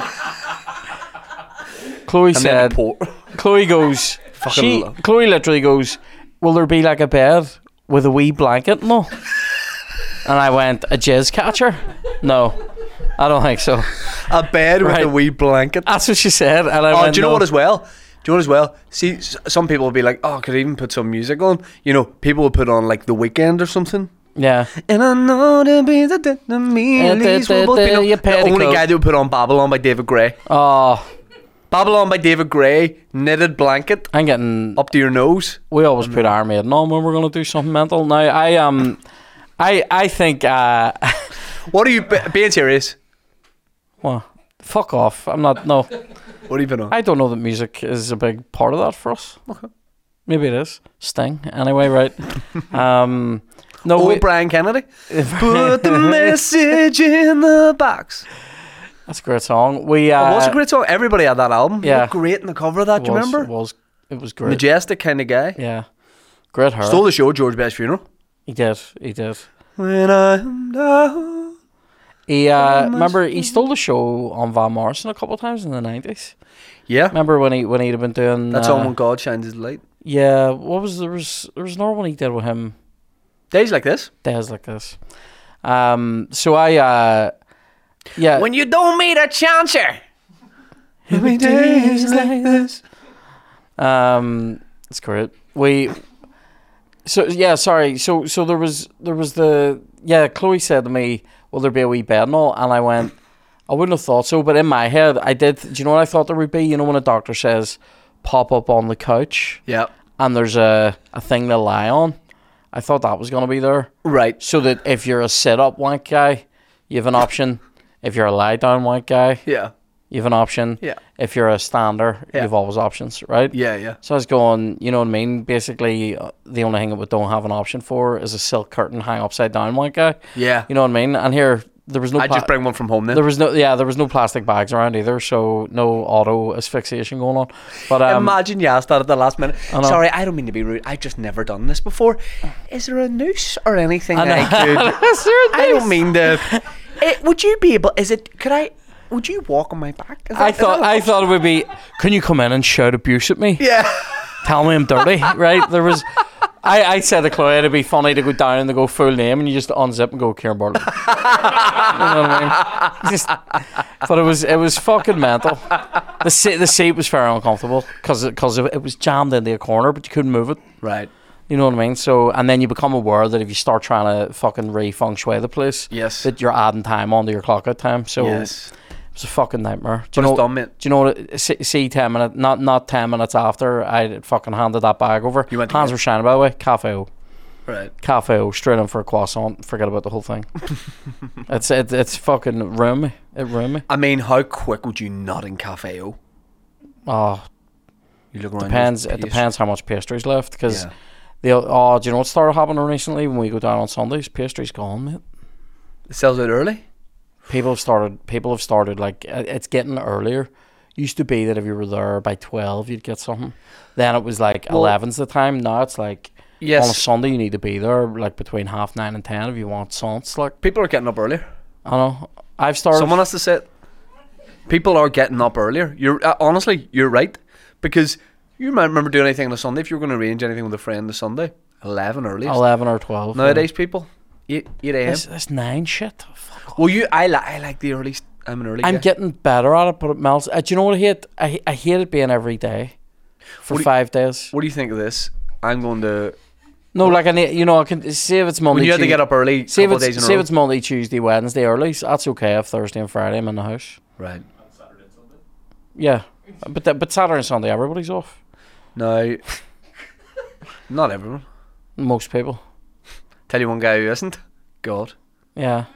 Chloe And then said. pour. Chloe goes. Fucking She. love. Chloe literally goes. Will there be like a bed with a wee blanket? No. And I went a jizz catcher. No, I don't think so. A bed with Right. a wee blanket. That's what she said. And I Oh, went. do you know no. what as well? Do you know what as well? See, s- some people will be like, "Oh, could I even put some music on?" You know, people will put on like The Weeknd or something. Yeah. And I know there be the death of me. Eh, At least da- we'll da- both be da- no- you The petticoat. only guy that would put on Babylon by David Gray. Oh, Babylon by David Gray, knitted blanket I'm getting. up to your nose. We always put Iron Maiden on when we're gonna do something mental. Now I um, I I think uh, What are you be- being serious? well, fuck off. I'm not. No, What are you put on? I don't know that music is a big part of that for us. Okay. Maybe it is. Sting. Anyway, right. um, no. Oh, we- Brian Kennedy. Put the message in the box. That's a great song. We uh, Oh, it was a great song. Everybody had that album. yeah. Looked great in the cover of that. Do you was, remember? It was. It was great. Majestic kind of guy. Yeah. Great hair. Stole the show, George Best Funeral. He did. He did. When I'm down. He uh, must remember he stole the show on Van Morrison a couple of times in the nineties. Yeah. Remember when he when he'd have been doing That's uh, all when God shines his light. yeah. What was there was there was another one he did with him. Days like this. Days like this. Um. So I uh. Yeah. When you don't meet a chancer. Every days like this. Um. It's great. We. So yeah. Sorry. So so there was there was the yeah. Chloe said to me, "Will there be a wee bed and all?" And I went, I wouldn't have thought so, but in my head, I did. Do you know what I thought there would be? You know, when a doctor says, "Pop up on the couch," Yeah. and there's a a thing to lie on. I thought that was going to be there, Right. so that if you're a sit-up wank guy, you have an option. If you're a lie-down wank guy, Yeah. you have an option. Yeah. If you're a stander, Yeah. you have always options, right? Yeah, yeah. So I was going, you know what I mean? Basically, uh, the only thing that we don't have an option for is a silk curtain hang upside down wank guy. Yeah. You know what I mean? And here, there was no. I'd pla- just bring one from home then. There was no, yeah, there was no plastic bags around either, so no auto asphyxiation going on. But um, Imagine you asked that at the last minute. I know. Sorry, I don't mean to be rude. I've just never done this before. Is there a noose or anything I I, know. could? Is there a I noose? don't mean to. It, would you be able? Is it? Could I? Would you walk on my back? Is that- I is thought, that I a- thought it would be. Can you come in and shout abuse at me? Yeah. Tell me I'm dirty, right? There was. I, I said to Chloe it'd be funny to go down and to go full name and you just unzip and go Kieran Bartlett. You know what I mean? Just, but it was it was fucking mental. The seat the seat was very uncomfortable because it, cause it was jammed into a corner, but you couldn't move it. Right. You know what I mean? So and then you become aware that if you start trying to fucking re feng shui the place, Yes. that you're adding time onto your clock out time. So Yes. it was a fucking nightmare. But Do you it's know? done, mate. Do you know what? It, see, see, ten minutes, not not ten minutes after I fucking handed that bag over. You went to Hands get- were shining, by the way. Cafe O. Right. Cafe O, straight in for a croissant. Forget about the whole thing. it's it, it's fucking ruined me. It ruined me. I mean, how quick would you nut in Cafe O? Oh, You look around. depends. there's It pastry. depends how much pastry's left. Because Yeah. the oh, do you know what started happening recently when we go down on Sundays? Pastry's gone, mate. It sells out early. People have started. People have started like it- it's getting earlier. Used to be that if you were there by twelve, you'd get something. Then it was like Well- eleven's the time. Now it's like on a Yes, Sunday you need to be there like between half nine and ten if you want songs. Like people are getting up earlier. I don't know. I've started. Someone has to say it. People are getting up earlier. You're uh, honestly, you're right, because you might remember doing anything on a Sunday. If you were going to arrange anything with a friend on Sunday, eleven early. eleven or twelve. Nowadays, people, eight eight a.m. It's, it's nine shit. Fuck. Well, you, I like, I like the early. st- I'm an early. I'm guy. getting better at it, but it melts. Uh, do you know what I hate? I I hate it being every day for What do you- five days. What do you think of this? I'm going to. No, like I need, you know, I can see if it's Monday. When you had to Tues- get up early, See if couple of it's days in a see if row. it's Monday, Tuesday, Wednesday early. So that's okay. If Thursday and Friday I'm in the house. Right. Yeah, but th- but Saturday and Sunday everybody's off. No. Not everyone. Most people. Tell you one guy who isn't. God. Yeah.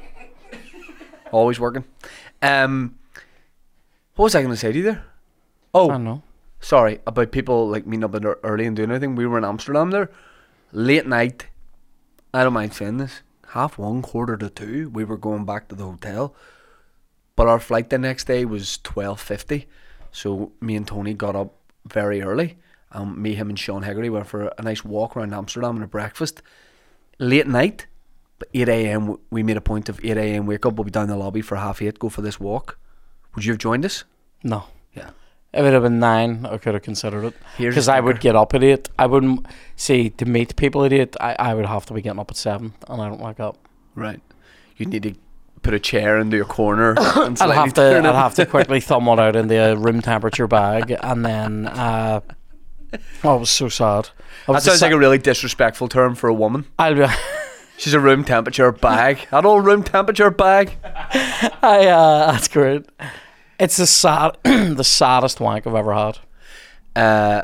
Always working. Um. What was I going to say to you there? I Oh, don't know. sorry, about people like meeting up in there early and doing anything. We were in Amsterdam there, late night. I don't mind saying this. Half one, quarter to two, we were going back to the hotel. But our flight the next day was twelve fifty, so me and Tony got up very early. Um, me, him, and Sean Heggerty went for a nice walk around Amsterdam and a breakfast. Late night, but eight a.m. we made a point of eight a.m. wake up. We'll be down in the lobby for half eight. Go for this walk. Would you have joined us? No. Yeah. If it had been nine, I could have considered it. Here's Because a I would stinker. get up at eight. I wouldn't see to meet people at eight. I, I would have to be getting up at seven, and I don't like up. Right. You'd need to put a chair into your corner. and I'd slightly have to. turn I'd it. have to quickly thumb one out in the room temperature bag, and then. Uh, oh, it was so sad. I That was sounds sa- like a really disrespectful term for a woman. I'll be. She's a room temperature bag. That old room temperature bag. I. Uh, that's great. It's the sad, the saddest wank I've ever had. Uh,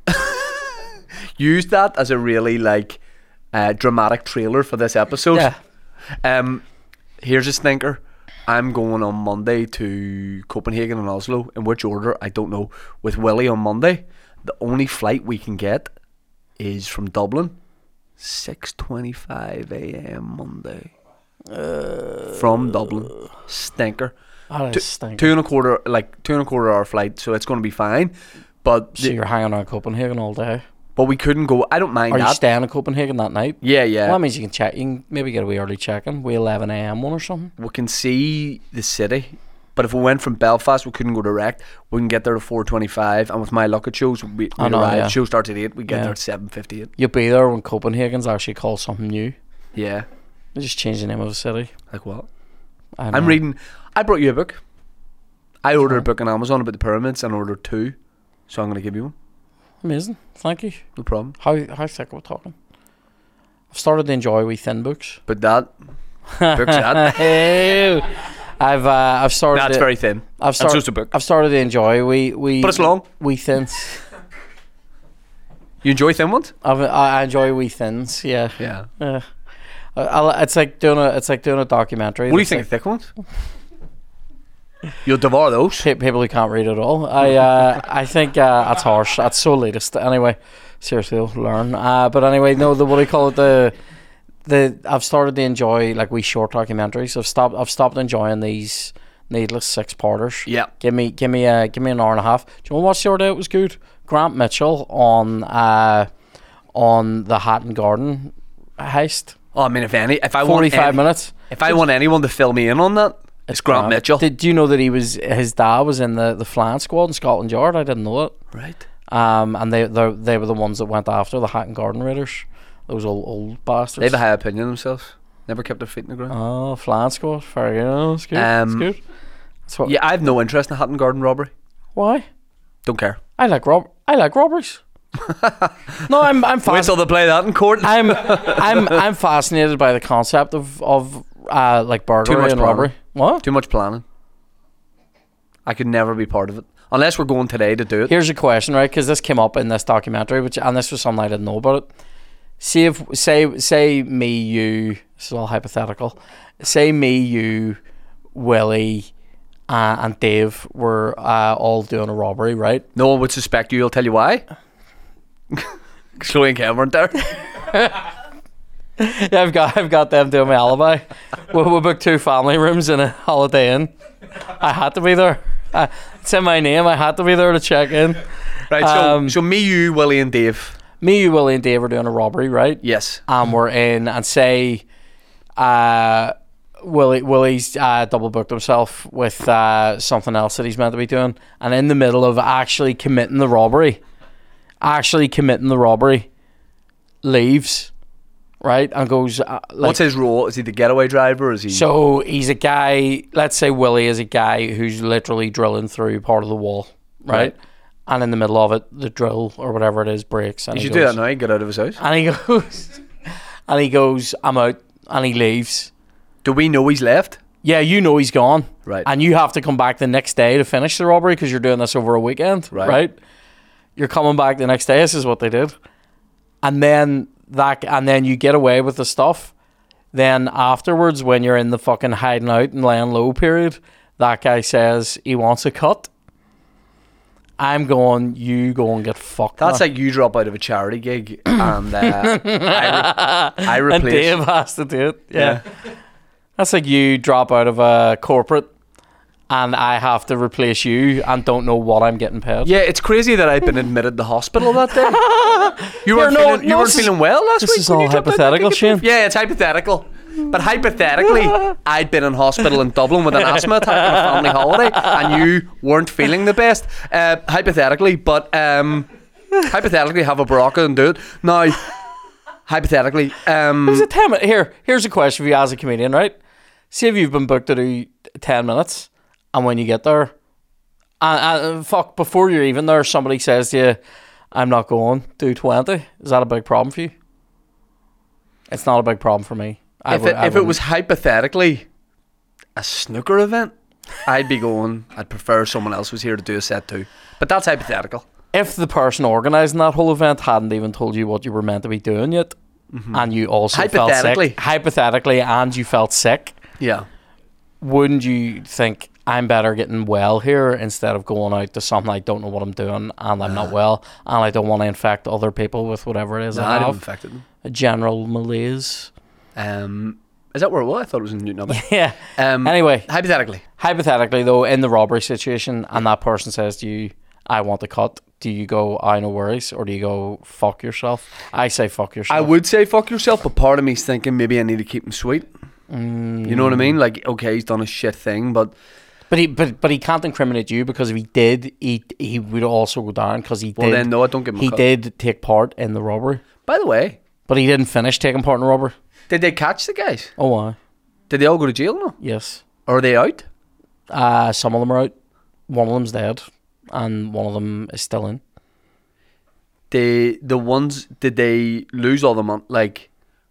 use that as a really like uh, dramatic trailer for this episode. Yeah. Um, here's a stinker. I'm going on Monday to Copenhagen and Oslo. In which order, I don't know. With Willie on Monday. The only flight we can get is from Dublin. six twenty-five a.m. Monday. from Dublin. Stinker. That Two, is stinking. two and a quarter, like two and a quarter hour flight, so it's going to be fine. But So the- you're hanging around Copenhagen all day. but we couldn't go. I don't mind Are you that. staying in Copenhagen that night? yeah, yeah. Well, that means you can check. You can maybe get a wee early check-in, wee eleven a.m. one or something. we can see the city. But if we went from Belfast, we couldn't go direct. We can get there at four twenty-five, and with my luck at shows, we, we I know, arrive. yeah. Show starts at eight. We get Yeah. there at seven fifty-eight. You'll be there when Copenhagen's actually called something new. Yeah, They just changed the name of the city. like what? I I'm know. reading. I brought you a book. I ordered a book on Amazon about the pyramids and ordered two, so I'm going to give you one. Amazing. Thank you. No problem. How how thick are we talking? I've started to enjoy wee thin books. But that book's that. Ew. I've uh, I've started. That's to, very thin. I've That's started. just a book. I've started to enjoy wee wee. But it's long. Wee thins. You enjoy thin ones? I've, I I enjoy wee thins. Yeah. Yeah. Yeah. I, I, it's like doing a it's like doing a documentary. What do you that's think like of thick ones? You'll devour those. pe- people who can't read at all. I uh, I think uh, that's harsh. That's so elitist. Anyway, seriously, learn. Uh, but anyway, no, the what do you call it? The the I've started to enjoy like wee short documentaries. I've stopped. I've stopped enjoying these needless six parters. Yeah. Give me give me a give me an hour and a half. Do you want to watch the other day? It was good. Grant Mitchell on uh on the Hatton Garden heist. Oh, I mean, if any, if I want, Forty-five any, minutes. if I want anyone to fill me in on that, it's Grant Mitchell. Did you know that he was his dad was in the, the flying squad in Scotland Yard? I didn't know it. Right. Um, and they they they were the ones that went after the Hatton Garden Raiders. Those old old bastards. They have a high opinion of themselves. Never kept their feet in the ground. Oh, flying squad. Very good. It's good. Um, it's good. That's what. Yeah, I have no interest in Hatton Garden robbery. Why? Don't care. I like rob. I like robberies. no, I'm I'm Wait fascinated. till they play that in court. I'm I'm I'm fascinated by the concept of of uh like burglary much and planning. robbery. What? Too much planning. I could never be part of it. Unless we're going today to do it. Here's a question, right? Because this came up in this documentary, which and this was something I didn't know about it. See if say say me you. This is all hypothetical. Say me you, Willie, uh, and Dave were uh, all doing a robbery, right? No one would suspect you. I'll tell you why. Chloe and Ken weren't there. Yeah, I've got I've got them doing my alibi. We, we booked two family rooms in a Holiday Inn. I had to be there. I, it's in my name. I had to be there to check in. Right, so, Um, so me, you, Willie and Dave. Me, you, Willie, and Dave are doing a robbery, right? Yes. And we're in, and say, uh, Willie Willie's uh, double booked himself with uh, something else that he's meant to be doing, and in the middle of actually committing the robbery, actually committing the robbery, leaves, right, and goes. Uh, like, What's his role? Is he the getaway driver? Or is he? So he's a guy. Let's say Willie is a guy who's literally drilling through part of the wall, right? Right. And in the middle of it, the drill or whatever it is breaks. And you he should goes, do that now. Get out of his house. And he goes, and he goes, I'm out, and he leaves. Do we know he's left? Yeah, you know he's gone. Right. And you have to come back the next day to finish the robbery because you're doing this over a weekend. Right. Right. You're coming back the next day. This is what they did. And then that, and then you get away with the stuff. Then afterwards, when you're in the fucking hiding out and laying low period, that guy says he wants a cut. I'm going, you go and get fucked. That's man. like you drop out of a charity gig and uh, I, re- I replace. And Dave has to do it. Yeah. Yeah. That's like you drop out of a corporate and I have to replace you and don't know what I'm getting paid. Yeah, it's crazy that I've been admitted to hospital that day. You weren't, no, feeling, you no, weren't this is- feeling well last this week. is when all you dropped out that hypothetical, gig? Shane. Yeah, it's hypothetical. But hypothetically, I'd been in hospital in Dublin with an asthma attack on a family holiday, and you weren't feeling the best. Uh, hypothetically, but um, hypothetically, have a Baraka and do it now. Hypothetically, um, Is it ten minutes? Here, here's a question for you as a comedian, right? See if you've been booked to do ten minutes, and when you get there, and, and fuck, before you're even there, somebody says to you, "I'm not going." Do twenty. Is that a big problem for you? It's not a big problem for me. I if would- it, I if it wouldn't. was hypothetically a snooker event, I'd be going. I'd prefer someone else was here to do a set too. But that's hypothetical. If the person organising that whole event hadn't even told you what you were meant to be doing yet, and you also felt Hypothetically. sick, hypothetically, and you felt sick, Yeah. wouldn't you think I'm better getting well here instead of going out to something I don't know what I'm doing and I'm not well and I don't want to infect other people with whatever it is No, I I'd have have? infected them. A general malaise. Um, is that where it was? I thought it was in Newton Abbey. Yeah. Um, Anyway, hypothetically, hypothetically though, in the robbery situation, and that person says to you, "I want the cut," do you go, "I no worries," or do you go, "Fuck yourself"? I say, "Fuck yourself." I would say fuck yourself, but part of me's thinking maybe I need to keep him sweet. Mm. You know what I mean? Like, okay, he's done a shit thing, but But he, but, but he can't incriminate you because if he did, he he would also go down because he well, did. then no, I don't give him. he a cut. did take part in the robbery, By the way, but he didn't finish taking part in the robbery. did they catch the guys? Oh, why? Did they all go to jail now? Yes. Or are they out? Uh, some of them are out. One of them's dead, and one of them is still in. They the ones did they lose all the money? Like,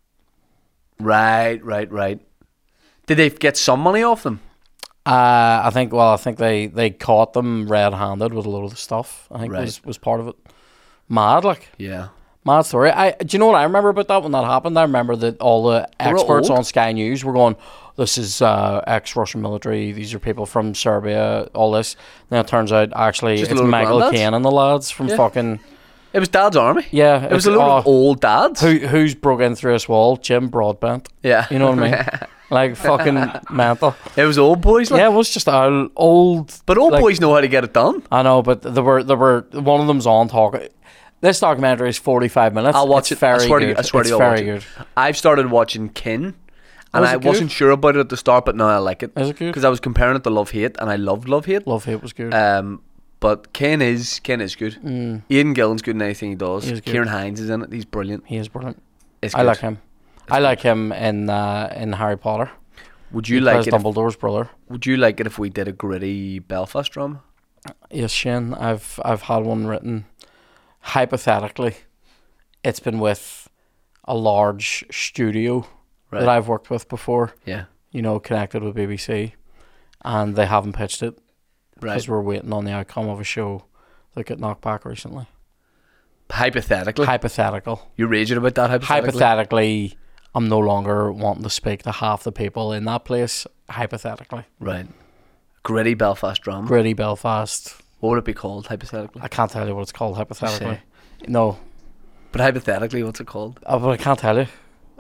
right, right, right. Did they get some money off them? Uh, I think. Well, I think they, they caught them red-handed with a load of the stuff. I think Right. was was part of it. Mad, like Yeah. mad story. I do you know what I remember about that when that happened? I remember that all the They were experts old. on Sky News were going, "This is uh, ex-Russian military. These are people from Serbia. All this." Then it turns out actually Just a it's load of Michael granddads? Caine and the lads from Yeah. fucking It was Dad's army. yeah. It was it's- a load of oh, old dads. Who who's broke in through this wall? Jim Broadbent. Yeah. You know what I mean? Like fucking mental. It was old boys. Like. Yeah, it was just old, old. But old like- boys know how to get it done. I know, but there were there were one of them's on talking. This documentary is forty five minutes. I'll watch It's it. I Very swear to good. you, I swear it's to you, I'll watch very it. good. I've started watching Kin, and is I it good? wasn't sure about it at the start, but now I like it. Is it good? Because I was comparing it to Love Hate, and I loved Love Hate. Love Hate was good. Um, but Ken is Ken is good. Mm, Ian Gillan's good in anything he does. He is good. Kieran Hines is in it. He's brilliant. he is brilliant. It's I good. like him. I like him in uh, in Harry Potter. Would you He like plays it? If, Dumbledore's brother. would you like it if we did a gritty Belfast drama? Yes, Shane. I've I've had one written. Hypothetically, it's been with a large studio Right. that I've worked with before. Yeah. You know, connected with B B C, and they haven't pitched it Right. because we're waiting on the outcome of a show that got knocked back recently. Hypothetically, Hypothetical. you're raging about that. Hypothetically. Hypothetically, I'm no longer wanting to speak to half the people in that place. Hypothetically, Right. Gritty Belfast drama. gritty Belfast. What would it be called? Hypothetically. I can't tell you what it's called. Hypothetically, no, But hypothetically, what's it called? uh, but I can't tell you.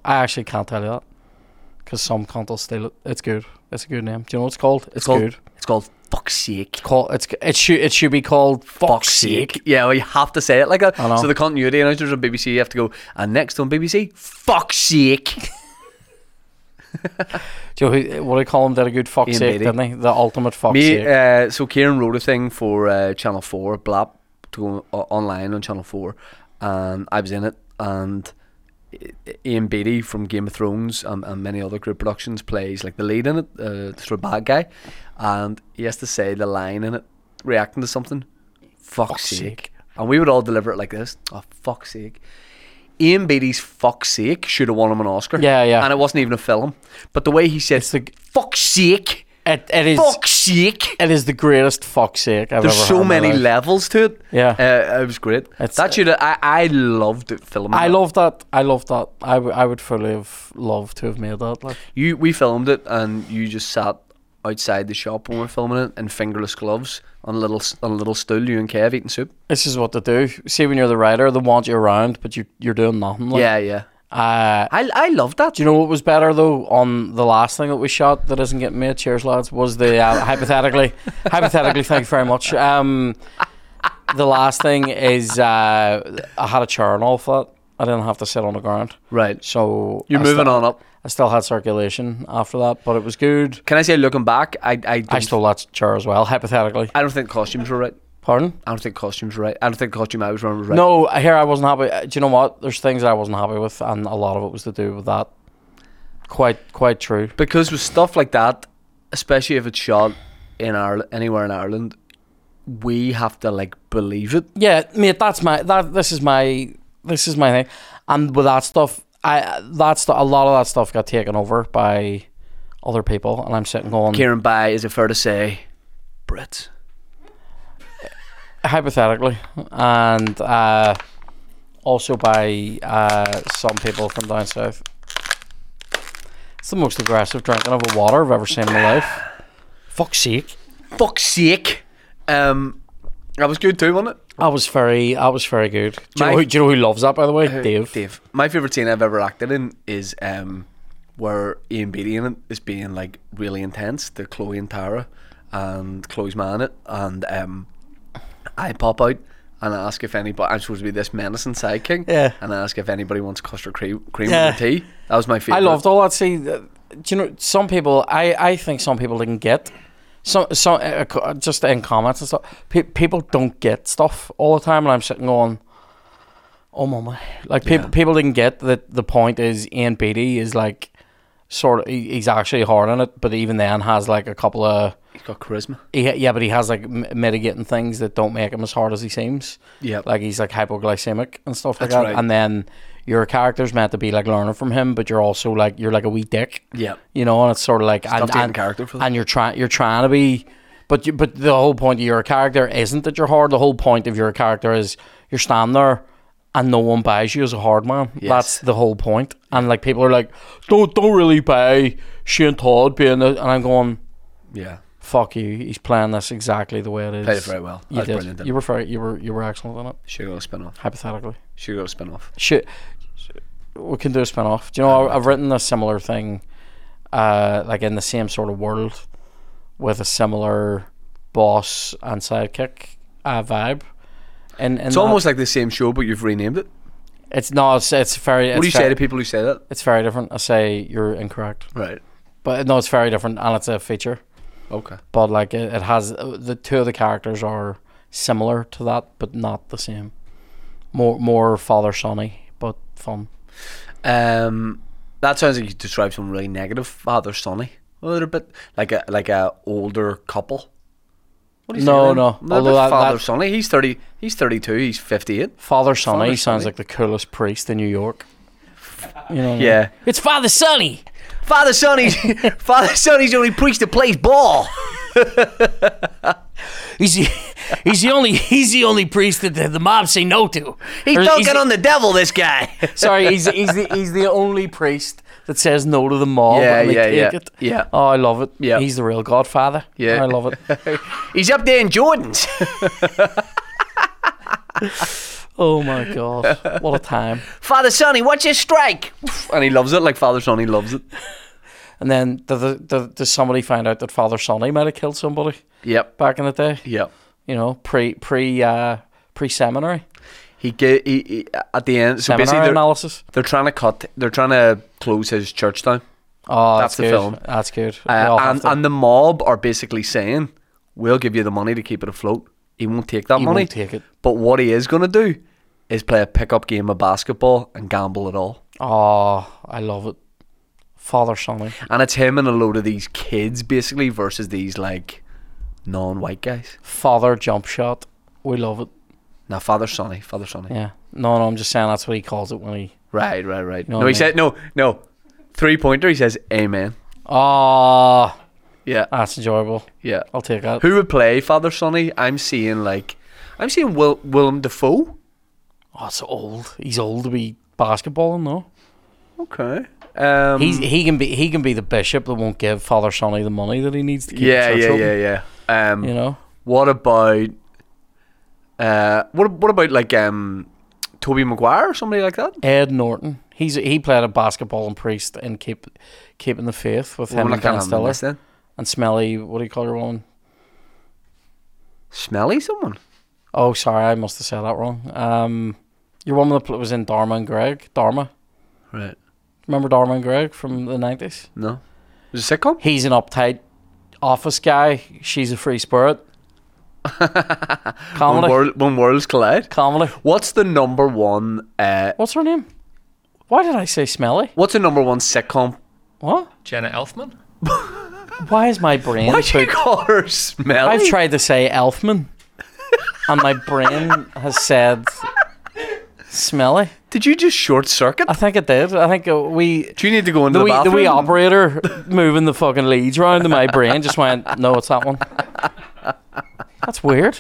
I actually can't tell you that because some cunt will steal it. It's good. It's a good name. Do you know what it's called? It's, It's called, good. It's called Fuck's Sake. Call it's it should it should be called Fuck's Sake. Yeah, well, you have to say it like that. I know. So the continuity announcers on B B C, you have to go, and next on B B C, Fuck's Sake. Do you know who, what do you call him? Did a good fuck's Ian sake, Beattie. didn't he? The ultimate fuck's Me, sake. uh, so Kieran wrote a thing for uh, Channel four, Blap, to go o- online on Channel four, and I was in it, and I- Ian Beattie from Game of Thrones and, and many other group productions plays like the lead in it, uh, the sort of bad guy, and he has to say the line in it, reacting to something, fuck's, Fuck's sake. sake. And we would all deliver it like this, oh, fuck's sake. Ian Beattie's fuck's sake should have won him an Oscar. Yeah, yeah. And it wasn't even a film. But the way he said, It's the- fuck's sake, It, it is fuck's sake. it is the greatest fuck's sake I've There's ever so heard in my many life. levels to it. Yeah. uh, it was great. It's- that should I I loved it filming. I that. love that. I love that. I, w- I would fully have loved to have made that. Like, you. We filmed it, and you just sat outside the shop when we were filming it in fingerless gloves on a little s- on a little stool. You and Kev eating soup. this is what they do. See, when you're the writer, they want you around, but you you're doing nothing. Like, yeah, yeah. Uh, I I loved that. do you know what was better though on the last thing that we shot that isn't getting made? Cheers, lads. Was the uh, hypothetically, hypothetically, thank you very much. Um, the last thing is uh, I had a chair and all for that. I didn't have to sit on the ground, Right. so You're I moving still, on up. I still had circulation after that, but it was good. Can I say, looking back, I I don't, I stole that chair as well, hypothetically. I don't think costumes were right. Pardon? I don't think costumes were right. I don't think the costume I was wearing was right. No, here I wasn't happy. Uh, Do you know what? There's things that I wasn't happy with, and a lot of it was to do with that. Quite, quite true. Because with stuff like that, especially if it's shot in Ireland, anywhere in Ireland, we have to like believe it. Yeah, mate. That's my that. This is my this is my thing. And with that stuff, I that's a lot of that stuff got taken over by other people, and I'm sitting going Kieran By, is it fair to say, Brits? hypothetically, and uh, also by uh, some people from down south. It's the most aggressive drinking of a water I've ever seen in my life. Fuck's sake. Fuck's sake. Um, that was good too, wasn't it? I was very, I was very good. Do you, My- know who, do you know who loves that, by the way? Uh, Dave. Dave. My favourite scene I've ever acted in is um, where Ian Beattie in it is being like really intense to Chloe and Tara, and Chloe's man it, and um, I pop out and I ask if anybody, I'm supposed to be this menacing sidekick, Yeah. and I ask if anybody wants custard cream, cream Yeah. with tea. That was my I favourite. loved all that. See, uh, do you know, some people, I, I think some people didn't get, some, some uh, co- just in comments and stuff, pe- people don't get stuff all the time, and I'm sitting going, oh my, my. Like, people Yeah. people didn't get that the point is Ian Beattie is like, sort of, he- he's actually hard on it, but even then has like a couple of, He's got charisma. he, yeah, but he has like m- mitigating things that don't make him as hard as he seems. Yep. Like he's like hypoglycemic and stuff like That's that. right. And then your character's meant to be like learning from him, but you're also like you're like a wee dick. Yep. You know, and it's sort of like Tough and, taking and, character for that. and you're trying you're trying to be, but you, but the whole point of your character isn't that you're hard. The whole point of your character is you're standing there and no one buys you as a hard man. Yes. That's the whole point. And like people are like, don't don't really buy Shane Todd being, a, and I'm going, Yeah. fuck you. He's playing this exactly the way it is. Played it very well. You That was did. brilliant, didn't You were very. You were. You were excellent in it. Should go a spin off. Hypothetically, Should go a spin off. should we can do a spin off? Do you know I, I've written a similar thing, uh, like in the same sort of world, with a similar boss and sidekick uh, vibe. And It's almost like the same show, but you've renamed it. it's no. It's it's very. It's What do you very, say to people who say that? It's very different. I say you're incorrect, Right. but no, it's very different, and it's a feature. Okay. But like it, it has the two of the characters are similar to that, but not the same. More more father sonny, but fun. Um, that sounds like you describe someone really negative. Father sonny, a little bit like a like a older couple. What do you No, say? no. Although Although that- father that- sonny, he's thirty. He's thirty-two. He's fifty-eight. Father Sonny Father sounds Sonny? like the coolest priest in New York. You know what I mean? Yeah. It's Father Sonny. Father sonny's Father sonny's the only priest that plays ball. He's the, he's the only he's the only priest that the, the mob say no to. He's Or dunking the- on the devil. This guy. Sorry, he's he's the he's the only priest that says no to the mob. Yeah, and they yeah, take yeah, it. yeah. Oh, I love it. Yeah. He's the real Godfather. Yeah. I love it. He's up there in Jordans. Oh my god, what a time! Father Sonny, what's your strike? And he loves it like Father Sonny loves it. And then does, the, the, does somebody find out that Father Sonny might have killed somebody Yep. back in the day? Yep. You know, pre pre uh, pre seminary He, ge- he, he at the end. So seminary basically, they're, analysis. they're trying to cut. They're trying to close his church down. Oh, That's that's, the good. film. That's good. Uh, We all have and to- and the mob are basically saying, "We'll give you the money to keep it afloat." He won't take that He money. won't take it. But what he is going to do is play a pickup game of basketball and gamble it all. Oh, I love it. Father Sonny. And it's him and a load of these kids basically versus these like non-white guys. Father jump shot. We love it. Now, Father Sonny, Father Sonny. Yeah. No, no, I'm just saying that's what he calls it when he. Right, right, right. know no, what he I mean? said no, no. Three pointer. He says, "Amen." Oh, Yeah, that's enjoyable. yeah. I'll take that. Who would play Father Sonny? I'm seeing like, I'm seeing Will Willem Dafoe. Oh, it's old. He's old to be basketballing, though. Okay. Um, He's he can be he can be the bishop that won't give Father Sonny the money that he needs to keep yeah, the church yeah, open, yeah, yeah. Um, You know. What about uh what what about like um Toby Maguire or somebody like that? Ed Norton. He's he played a basketball and priest in Keep Keeping the Faith with him Well, I and can't Ben have Stiller this then. and Smelly. What do you call your woman? Smelly someone. Oh, sorry, I must have said that wrong. Um, your woman that pl- was in Dharma and Greg. Dharma. Right. Remember Dharma and Greg from the nineties? No. Is it a sitcom? He's an uptight office guy. She's a free spirit. When, Comedy. world, when worlds collide. Comedy. What's the number one? Uh, What's her name? Why did I say Smelly? what's the number one sitcom? What? Jenna Elfman. Why is my brain? Why do you put- call her Smelly? I've tried to say Elfman, and my brain has said Smelly. Did you just short circuit? I think it did. I think uh, we. Do you need to go into The the, wee, the bathroom? wee operator moving the fucking leads around in my brain just went, no, it's that one. That's weird.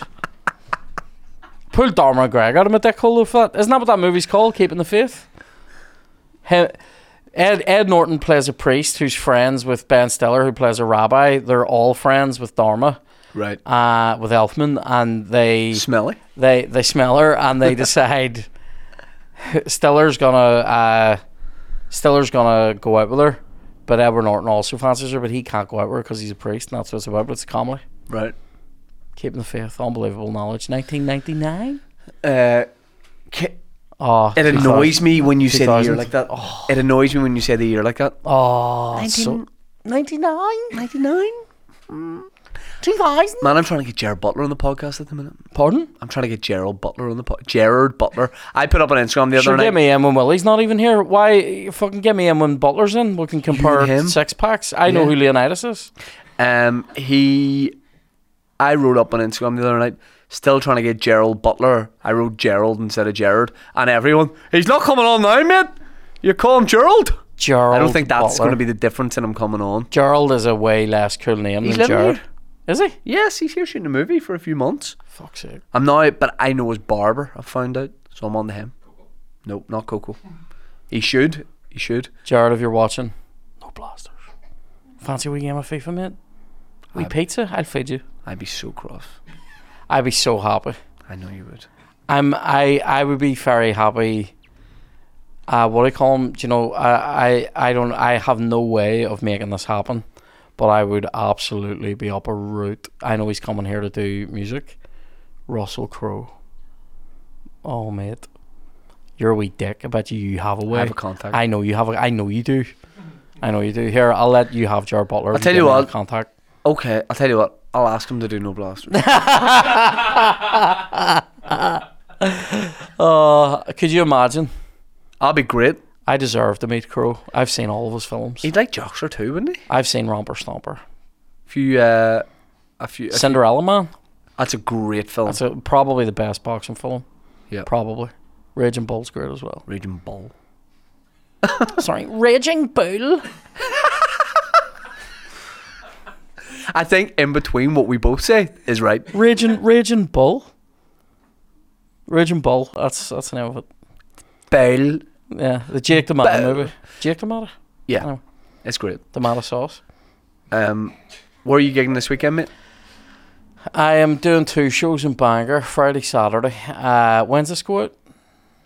Pull Dharma Greg out of my dick hole of that. Isn't that what that movie's called? Keeping the Faith? He, Ed, Ed Norton plays a priest who's friends with Ben Stiller, who plays a rabbi. They're all friends with Dharma, Right. uh, with Elfman, and they Smelly. they they smell her and they decide Stiller's gonna uh, Stiller's gonna go out with her, but Edward Norton also fancies her, but he can't go out with her because he's a priest, and that's what it's about. But it's a comedy. Right. Keeping the Faith, unbelievable knowledge. nineteen ninety-nine. Uh, ca- Oh, it annoys me when you say the year two thousand. like that. It annoys me when you say the year like that. Oh, so ninety-nine, ninety-nine, two thousand. Man, I'm trying to get Gerard Butler on the podcast at the minute. Pardon? I'm trying to get Gerald Butler on the podcast. Gerard Butler. I put up on Instagram the Sure, other get night. me in when Willie's not even here. Why you fucking get me in when Butler's in? We can compare and him? six packs. I know Yeah. who Leonidas is. Um, he, I wrote up on Instagram the other night. Still trying to get Gerald Butler. I wrote Gerald instead of Gerard, and everyone, he's not coming on now, mate. You call him Gerald. Gerald. I don't think that's Butler. going to be the difference in him coming on. Gerald is a way less cool name He's than living Gerald. here. Is he? Yes, he's here shooting a movie for a few months. Fuck's sake. I'm now, but I know his barber. I found out, so I'm on to him. Nope, not Coco. He should. He should. Gerald, if you're watching, no blasters. Fancy a wee game of FIFA, mate? Wee I'd- pizza? I'll feed you. I'd be so cross. I'd be so happy. I know you would. I'm. I. I would be very happy. Uh, what do I call him? Do you know? I. I. I don't. I have no way of making this happen, but I would absolutely be up a route. I know he's coming here to do music. Russell Crowe. Oh mate, you're a wee dick. I bet you you have a way. I have a contact. I know you have a. I know you do. I know you do. Here, I'll let you have Jared Butler. I'll if tell give you me what. a contact. Okay, I'll tell you what. I'll ask him to do No Blasters. Uh, could you imagine? I'll be great. I deserve to meet Crow. I've seen all of his films. He'd like Joxer too, wouldn't he? I've seen Romper Stomper. A few, uh, a few. a few- Cinderella Man. That's a great film. That's a, probably the best boxing film. Yeah. Probably. Raging Bull's great as well. Raging Bull. Sorry, Raging Bull. I think in between what we both say is right. Raging Raging Bull. Raging Bull. That's that's the name of it. Bull. Yeah, the Jake Tomato Bull. movie. Jake Tomato. Yeah, Oh. it's great. Tomato sauce. Um, where are you gigging this weekend, mate? I am doing two shows in Bangor, Friday, Saturday. Uh, when's this go out?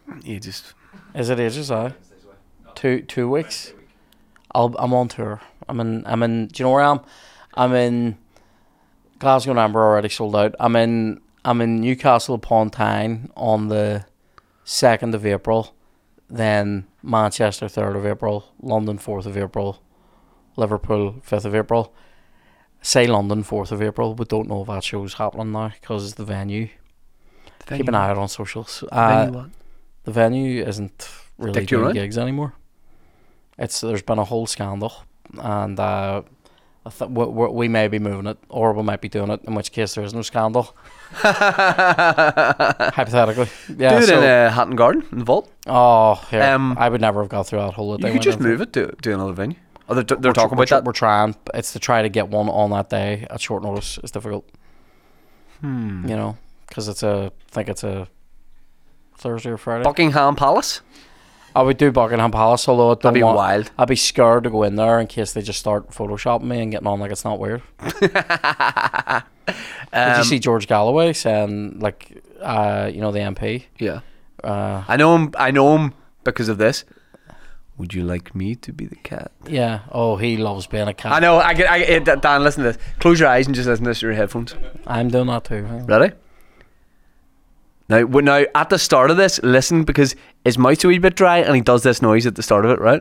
You just Is it ages? I two two weeks. I'll I'm on tour. I'm in I'm in. Do you know where I am? I'm in Glasgow and Amber already sold out. I'm in I'm in Newcastle upon Tyne on the second of April. Then Manchester third of April. London fourth of April. Liverpool fifth of April. Say London fourth of April. We don't know if that show's happening now because the venue. Keep an eye out on socials. Uh, venue what? The venue isn't really Dick, you doing right? gigs anymore. It's there's been a whole scandal, and uh, I th- we, we we may be moving it, or we might be doing it. In which case, there is no scandal. Hypothetically, yeah. Do it so, in uh, Hatton Garden in the vault. oh, here, Um, I would never have got through that whole. that You they could went just into. move it to, to another venue. Oh, they're, they're We're tr- talking we're about tr- that. We're trying. It's to try to get one on that day at short notice. It's difficult. Hmm. You know, because it's a. I think it's a Thursday or Friday. Buckingham Palace. I would do Buckingham Palace, although I don't That'd be want, wild. I'd be scared to go in there in case they just start photoshopping me and getting on like it's not weird. Did Um, you see George Galloway saying like, uh, you know, the M P? Yeah. Uh, I know him. I know him because of this. Would you like me to be the cat? yeah. Oh, he loves being a cat. I know. I get. I get. Dan, listen to this. Close your eyes and just listen to this through your headphones. I'm doing that too. Ready? Now, w- now at the start of this, listen because his mouth's a wee bit dry and he does this noise at the start of it, right?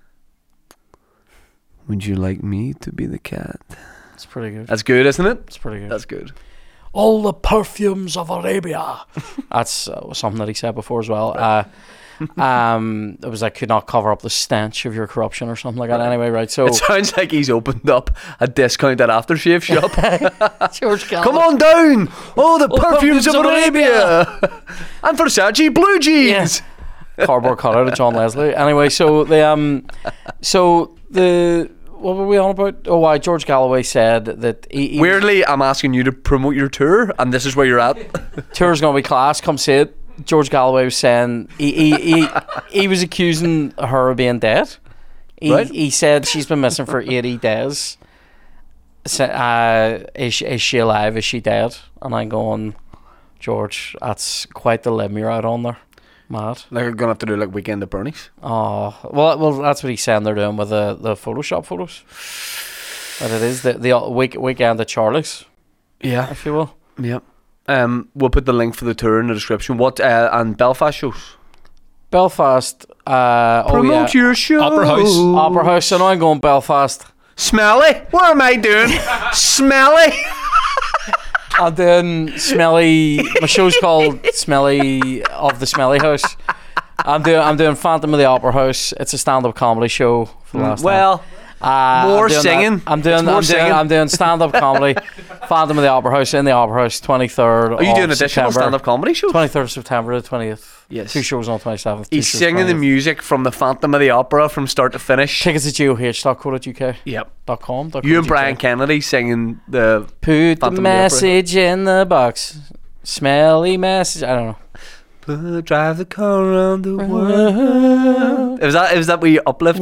Would you like me to be the cat? It's pretty good. That's good, isn't it? It's pretty good. That's good. All the perfumes of Arabia. That's uh, something that he said before as well. Uh, um, it was like could not cover up the stench of your corruption or something like that. Anyway, right? So It sounds like he's opened up a discounted aftershave shop. George Galloway. Come on down! Oh, the perfumes, perfumes of of Arabia! and Versace blue jeans! Cardboard cutout of John Leslie. Anyway, so the um, so the what were we on about? Oh, why George Galloway said that he, he Weirdly, I'm asking you to promote your tour, and this is where you're at. tour's gonna be class. Come see it. George Galloway was saying he he he, he was accusing her of being dead. He Right. he said she's been missing for eighty days. Sa- Uh, is she, is she alive? Is she dead? And I'm going, George, that's quite the limb you're out on there. Mad. Like, I'm gonna have to do like Weekend at Bernie's. Oh well, well, that's what he's saying they're doing with the, the Photoshop photos. That it is the the week, weekend at Charlie's, Yeah. if you will. Yeah. Um, we'll put the link for the tour in the description. What uh, and Belfast shows? Belfast. Uh, oh Promote yeah, your show. Opera House. Opera House. So now I'm going Belfast. Smelly. What am I doing? Smelly. I'm doing Smelly. My show's called Smelly of the Smelly House. I'm doing I'm doing Phantom of the Opera House. It's a stand-up comedy show for the last time. Well, Uh, more I'm doing singing. that. I'm doing. It's more I'm singing. doing. I'm doing stand-up comedy. Phantom of the Opera House in the Opera House. twenty-third. are you doing additional stand-up comedy shows? twenty-third of September to twentieth. Yes. Two shows on twenty-seventh. two He's shows singing the twentieth. music from the Phantom of the Opera from start to finish. Tickets at G O H dot co dot U K. Yep. Dot com. dot co You and dot U K. Brian Kennedy singing the Put the Phantom of the Opera. message in the box. Smelly message. I don't know. Pl- drive the car around the world. It was that. It was that we uplift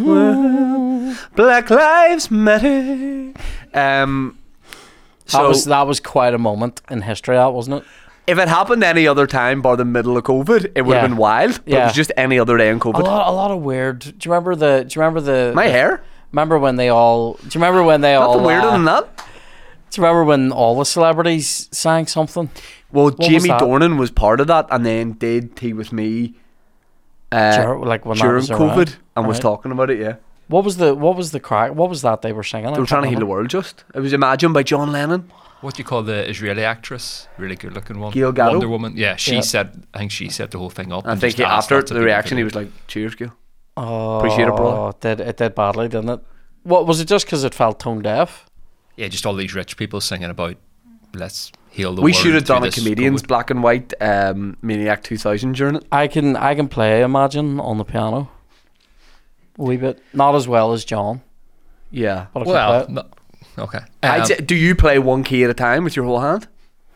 on Black Lives Matter. Um. That So was that was quite a moment in history, that wasn't it? if it happened any other time, bar the middle of COVID, it would Yeah. have been wild. But it Yeah. was just any other day in A COVID. lot, a lot of weird. Do you remember the? Do you remember the? My the- hair. Remember when they all? Do you remember when they all? Nothing weirder uh, than that. Do you remember when all the celebrities sang something? Well, was Jamie that? Dornan was part of that, and then did Tea with Me uh, Dur- like when that during was COVID, around, and was right? talking about it. Yeah, What was the? What was the crack? What was that they were singing? they were trying to heal the world. Just it was Imagine by John Lennon. What do you call the Israeli actress? Really good looking one. Gail Gadot? Wonder Woman. Yeah, she Yeah. said. I think she set the whole thing up. I and think just he, asked after lots of the people reaction, to he do was like, "Cheers, Gail." Oh, Appreciate it, brother. It did it did badly, didn't it? What was it? Just because it felt tone deaf? Yeah, just all these rich people singing about let's heal the We world. should have through done a this comedian's COVID. black and white um, Maniac two thousand during it. I can I can play Imagine on the piano. A wee bit, not as well as John, Yeah. but I can Well, play it. no, okay. I'd Um, say, do you play one key at a time with your whole hand?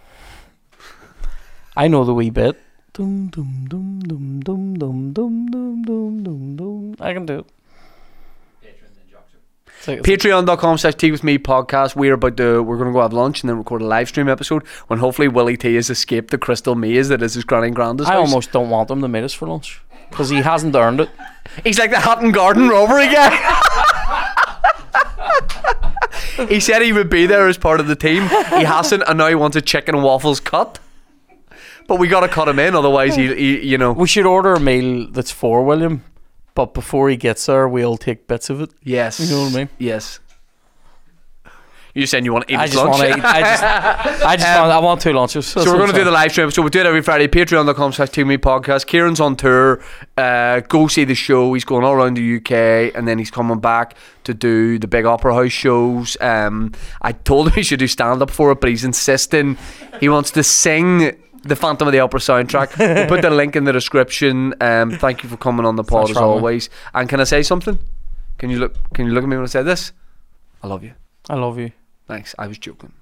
I know the wee bit. Dum dum dum dum dum dum dum dum dum dum dum. I can do it. like- Patreon.com slash tea with me podcast. We're about to, we're going to go have lunch and then record a live stream episode when hopefully Willie T has escaped the crystal maze that is his granny and granddad's I house. almost don't want him to meet us for lunch because he hasn't earned it. He's like the Hatton Garden robbery guy. He said he would be there as part of the team. He hasn't, and now he wants a chicken and waffles cut. But we got to cut him in, otherwise he, he, you know. We should order a meal that's for William, but before he gets there, we'll take bits of it. Yes. You know what I mean? Yes. You're saying you want to eat I his just lunch? want to eat. I just, I just Um, want. I want two lunches. So we're going to do the live stream. So we do it every Friday. Patreon.com slash Team Me Podcast. Kieran's on tour. Uh, go see the show. He's going all around the U K, and then he's coming back to do the big Opera House shows. Um, I told him he should do stand up for it, but he's insisting he wants to sing the Phantom of the Opera soundtrack. We'll put the link in the description. Um, thank you for coming on the pod Thanks as for having me. always. And can I say something? Can you look? Can you look at me when I say this? I love you. I love you. Thanks. I was joking.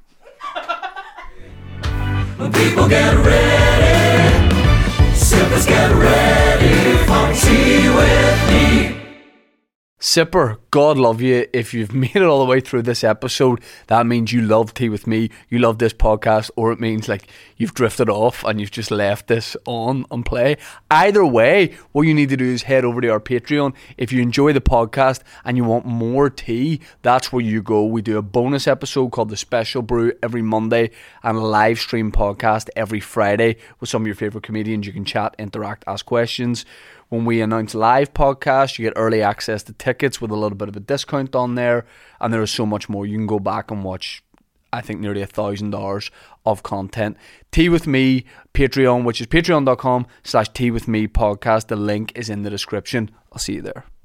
People get ready, sippers get ready for tea with me. Sipper, God love you. If you've made it all the way through this episode, that means you love Tea With Me, you love this podcast, or it means like you've drifted off and you've just left this on and play. Either way, what you need to do is head over to our Patreon. If you enjoy the podcast and you want more tea, that's where you go. We do a bonus episode called The Special Brew every Monday and a live stream podcast every Friday with some of your favourite comedians. You can chat, interact, ask questions. When we announce live podcasts, you get early access to tickets with a little bit of a discount on there, and there is so much more. You can go back and watch, I think, nearly a thousand hours of content. Tea With Me Patreon, which is patreon.com slash Tea With Me podcast. The link is in the description. I'll see you there.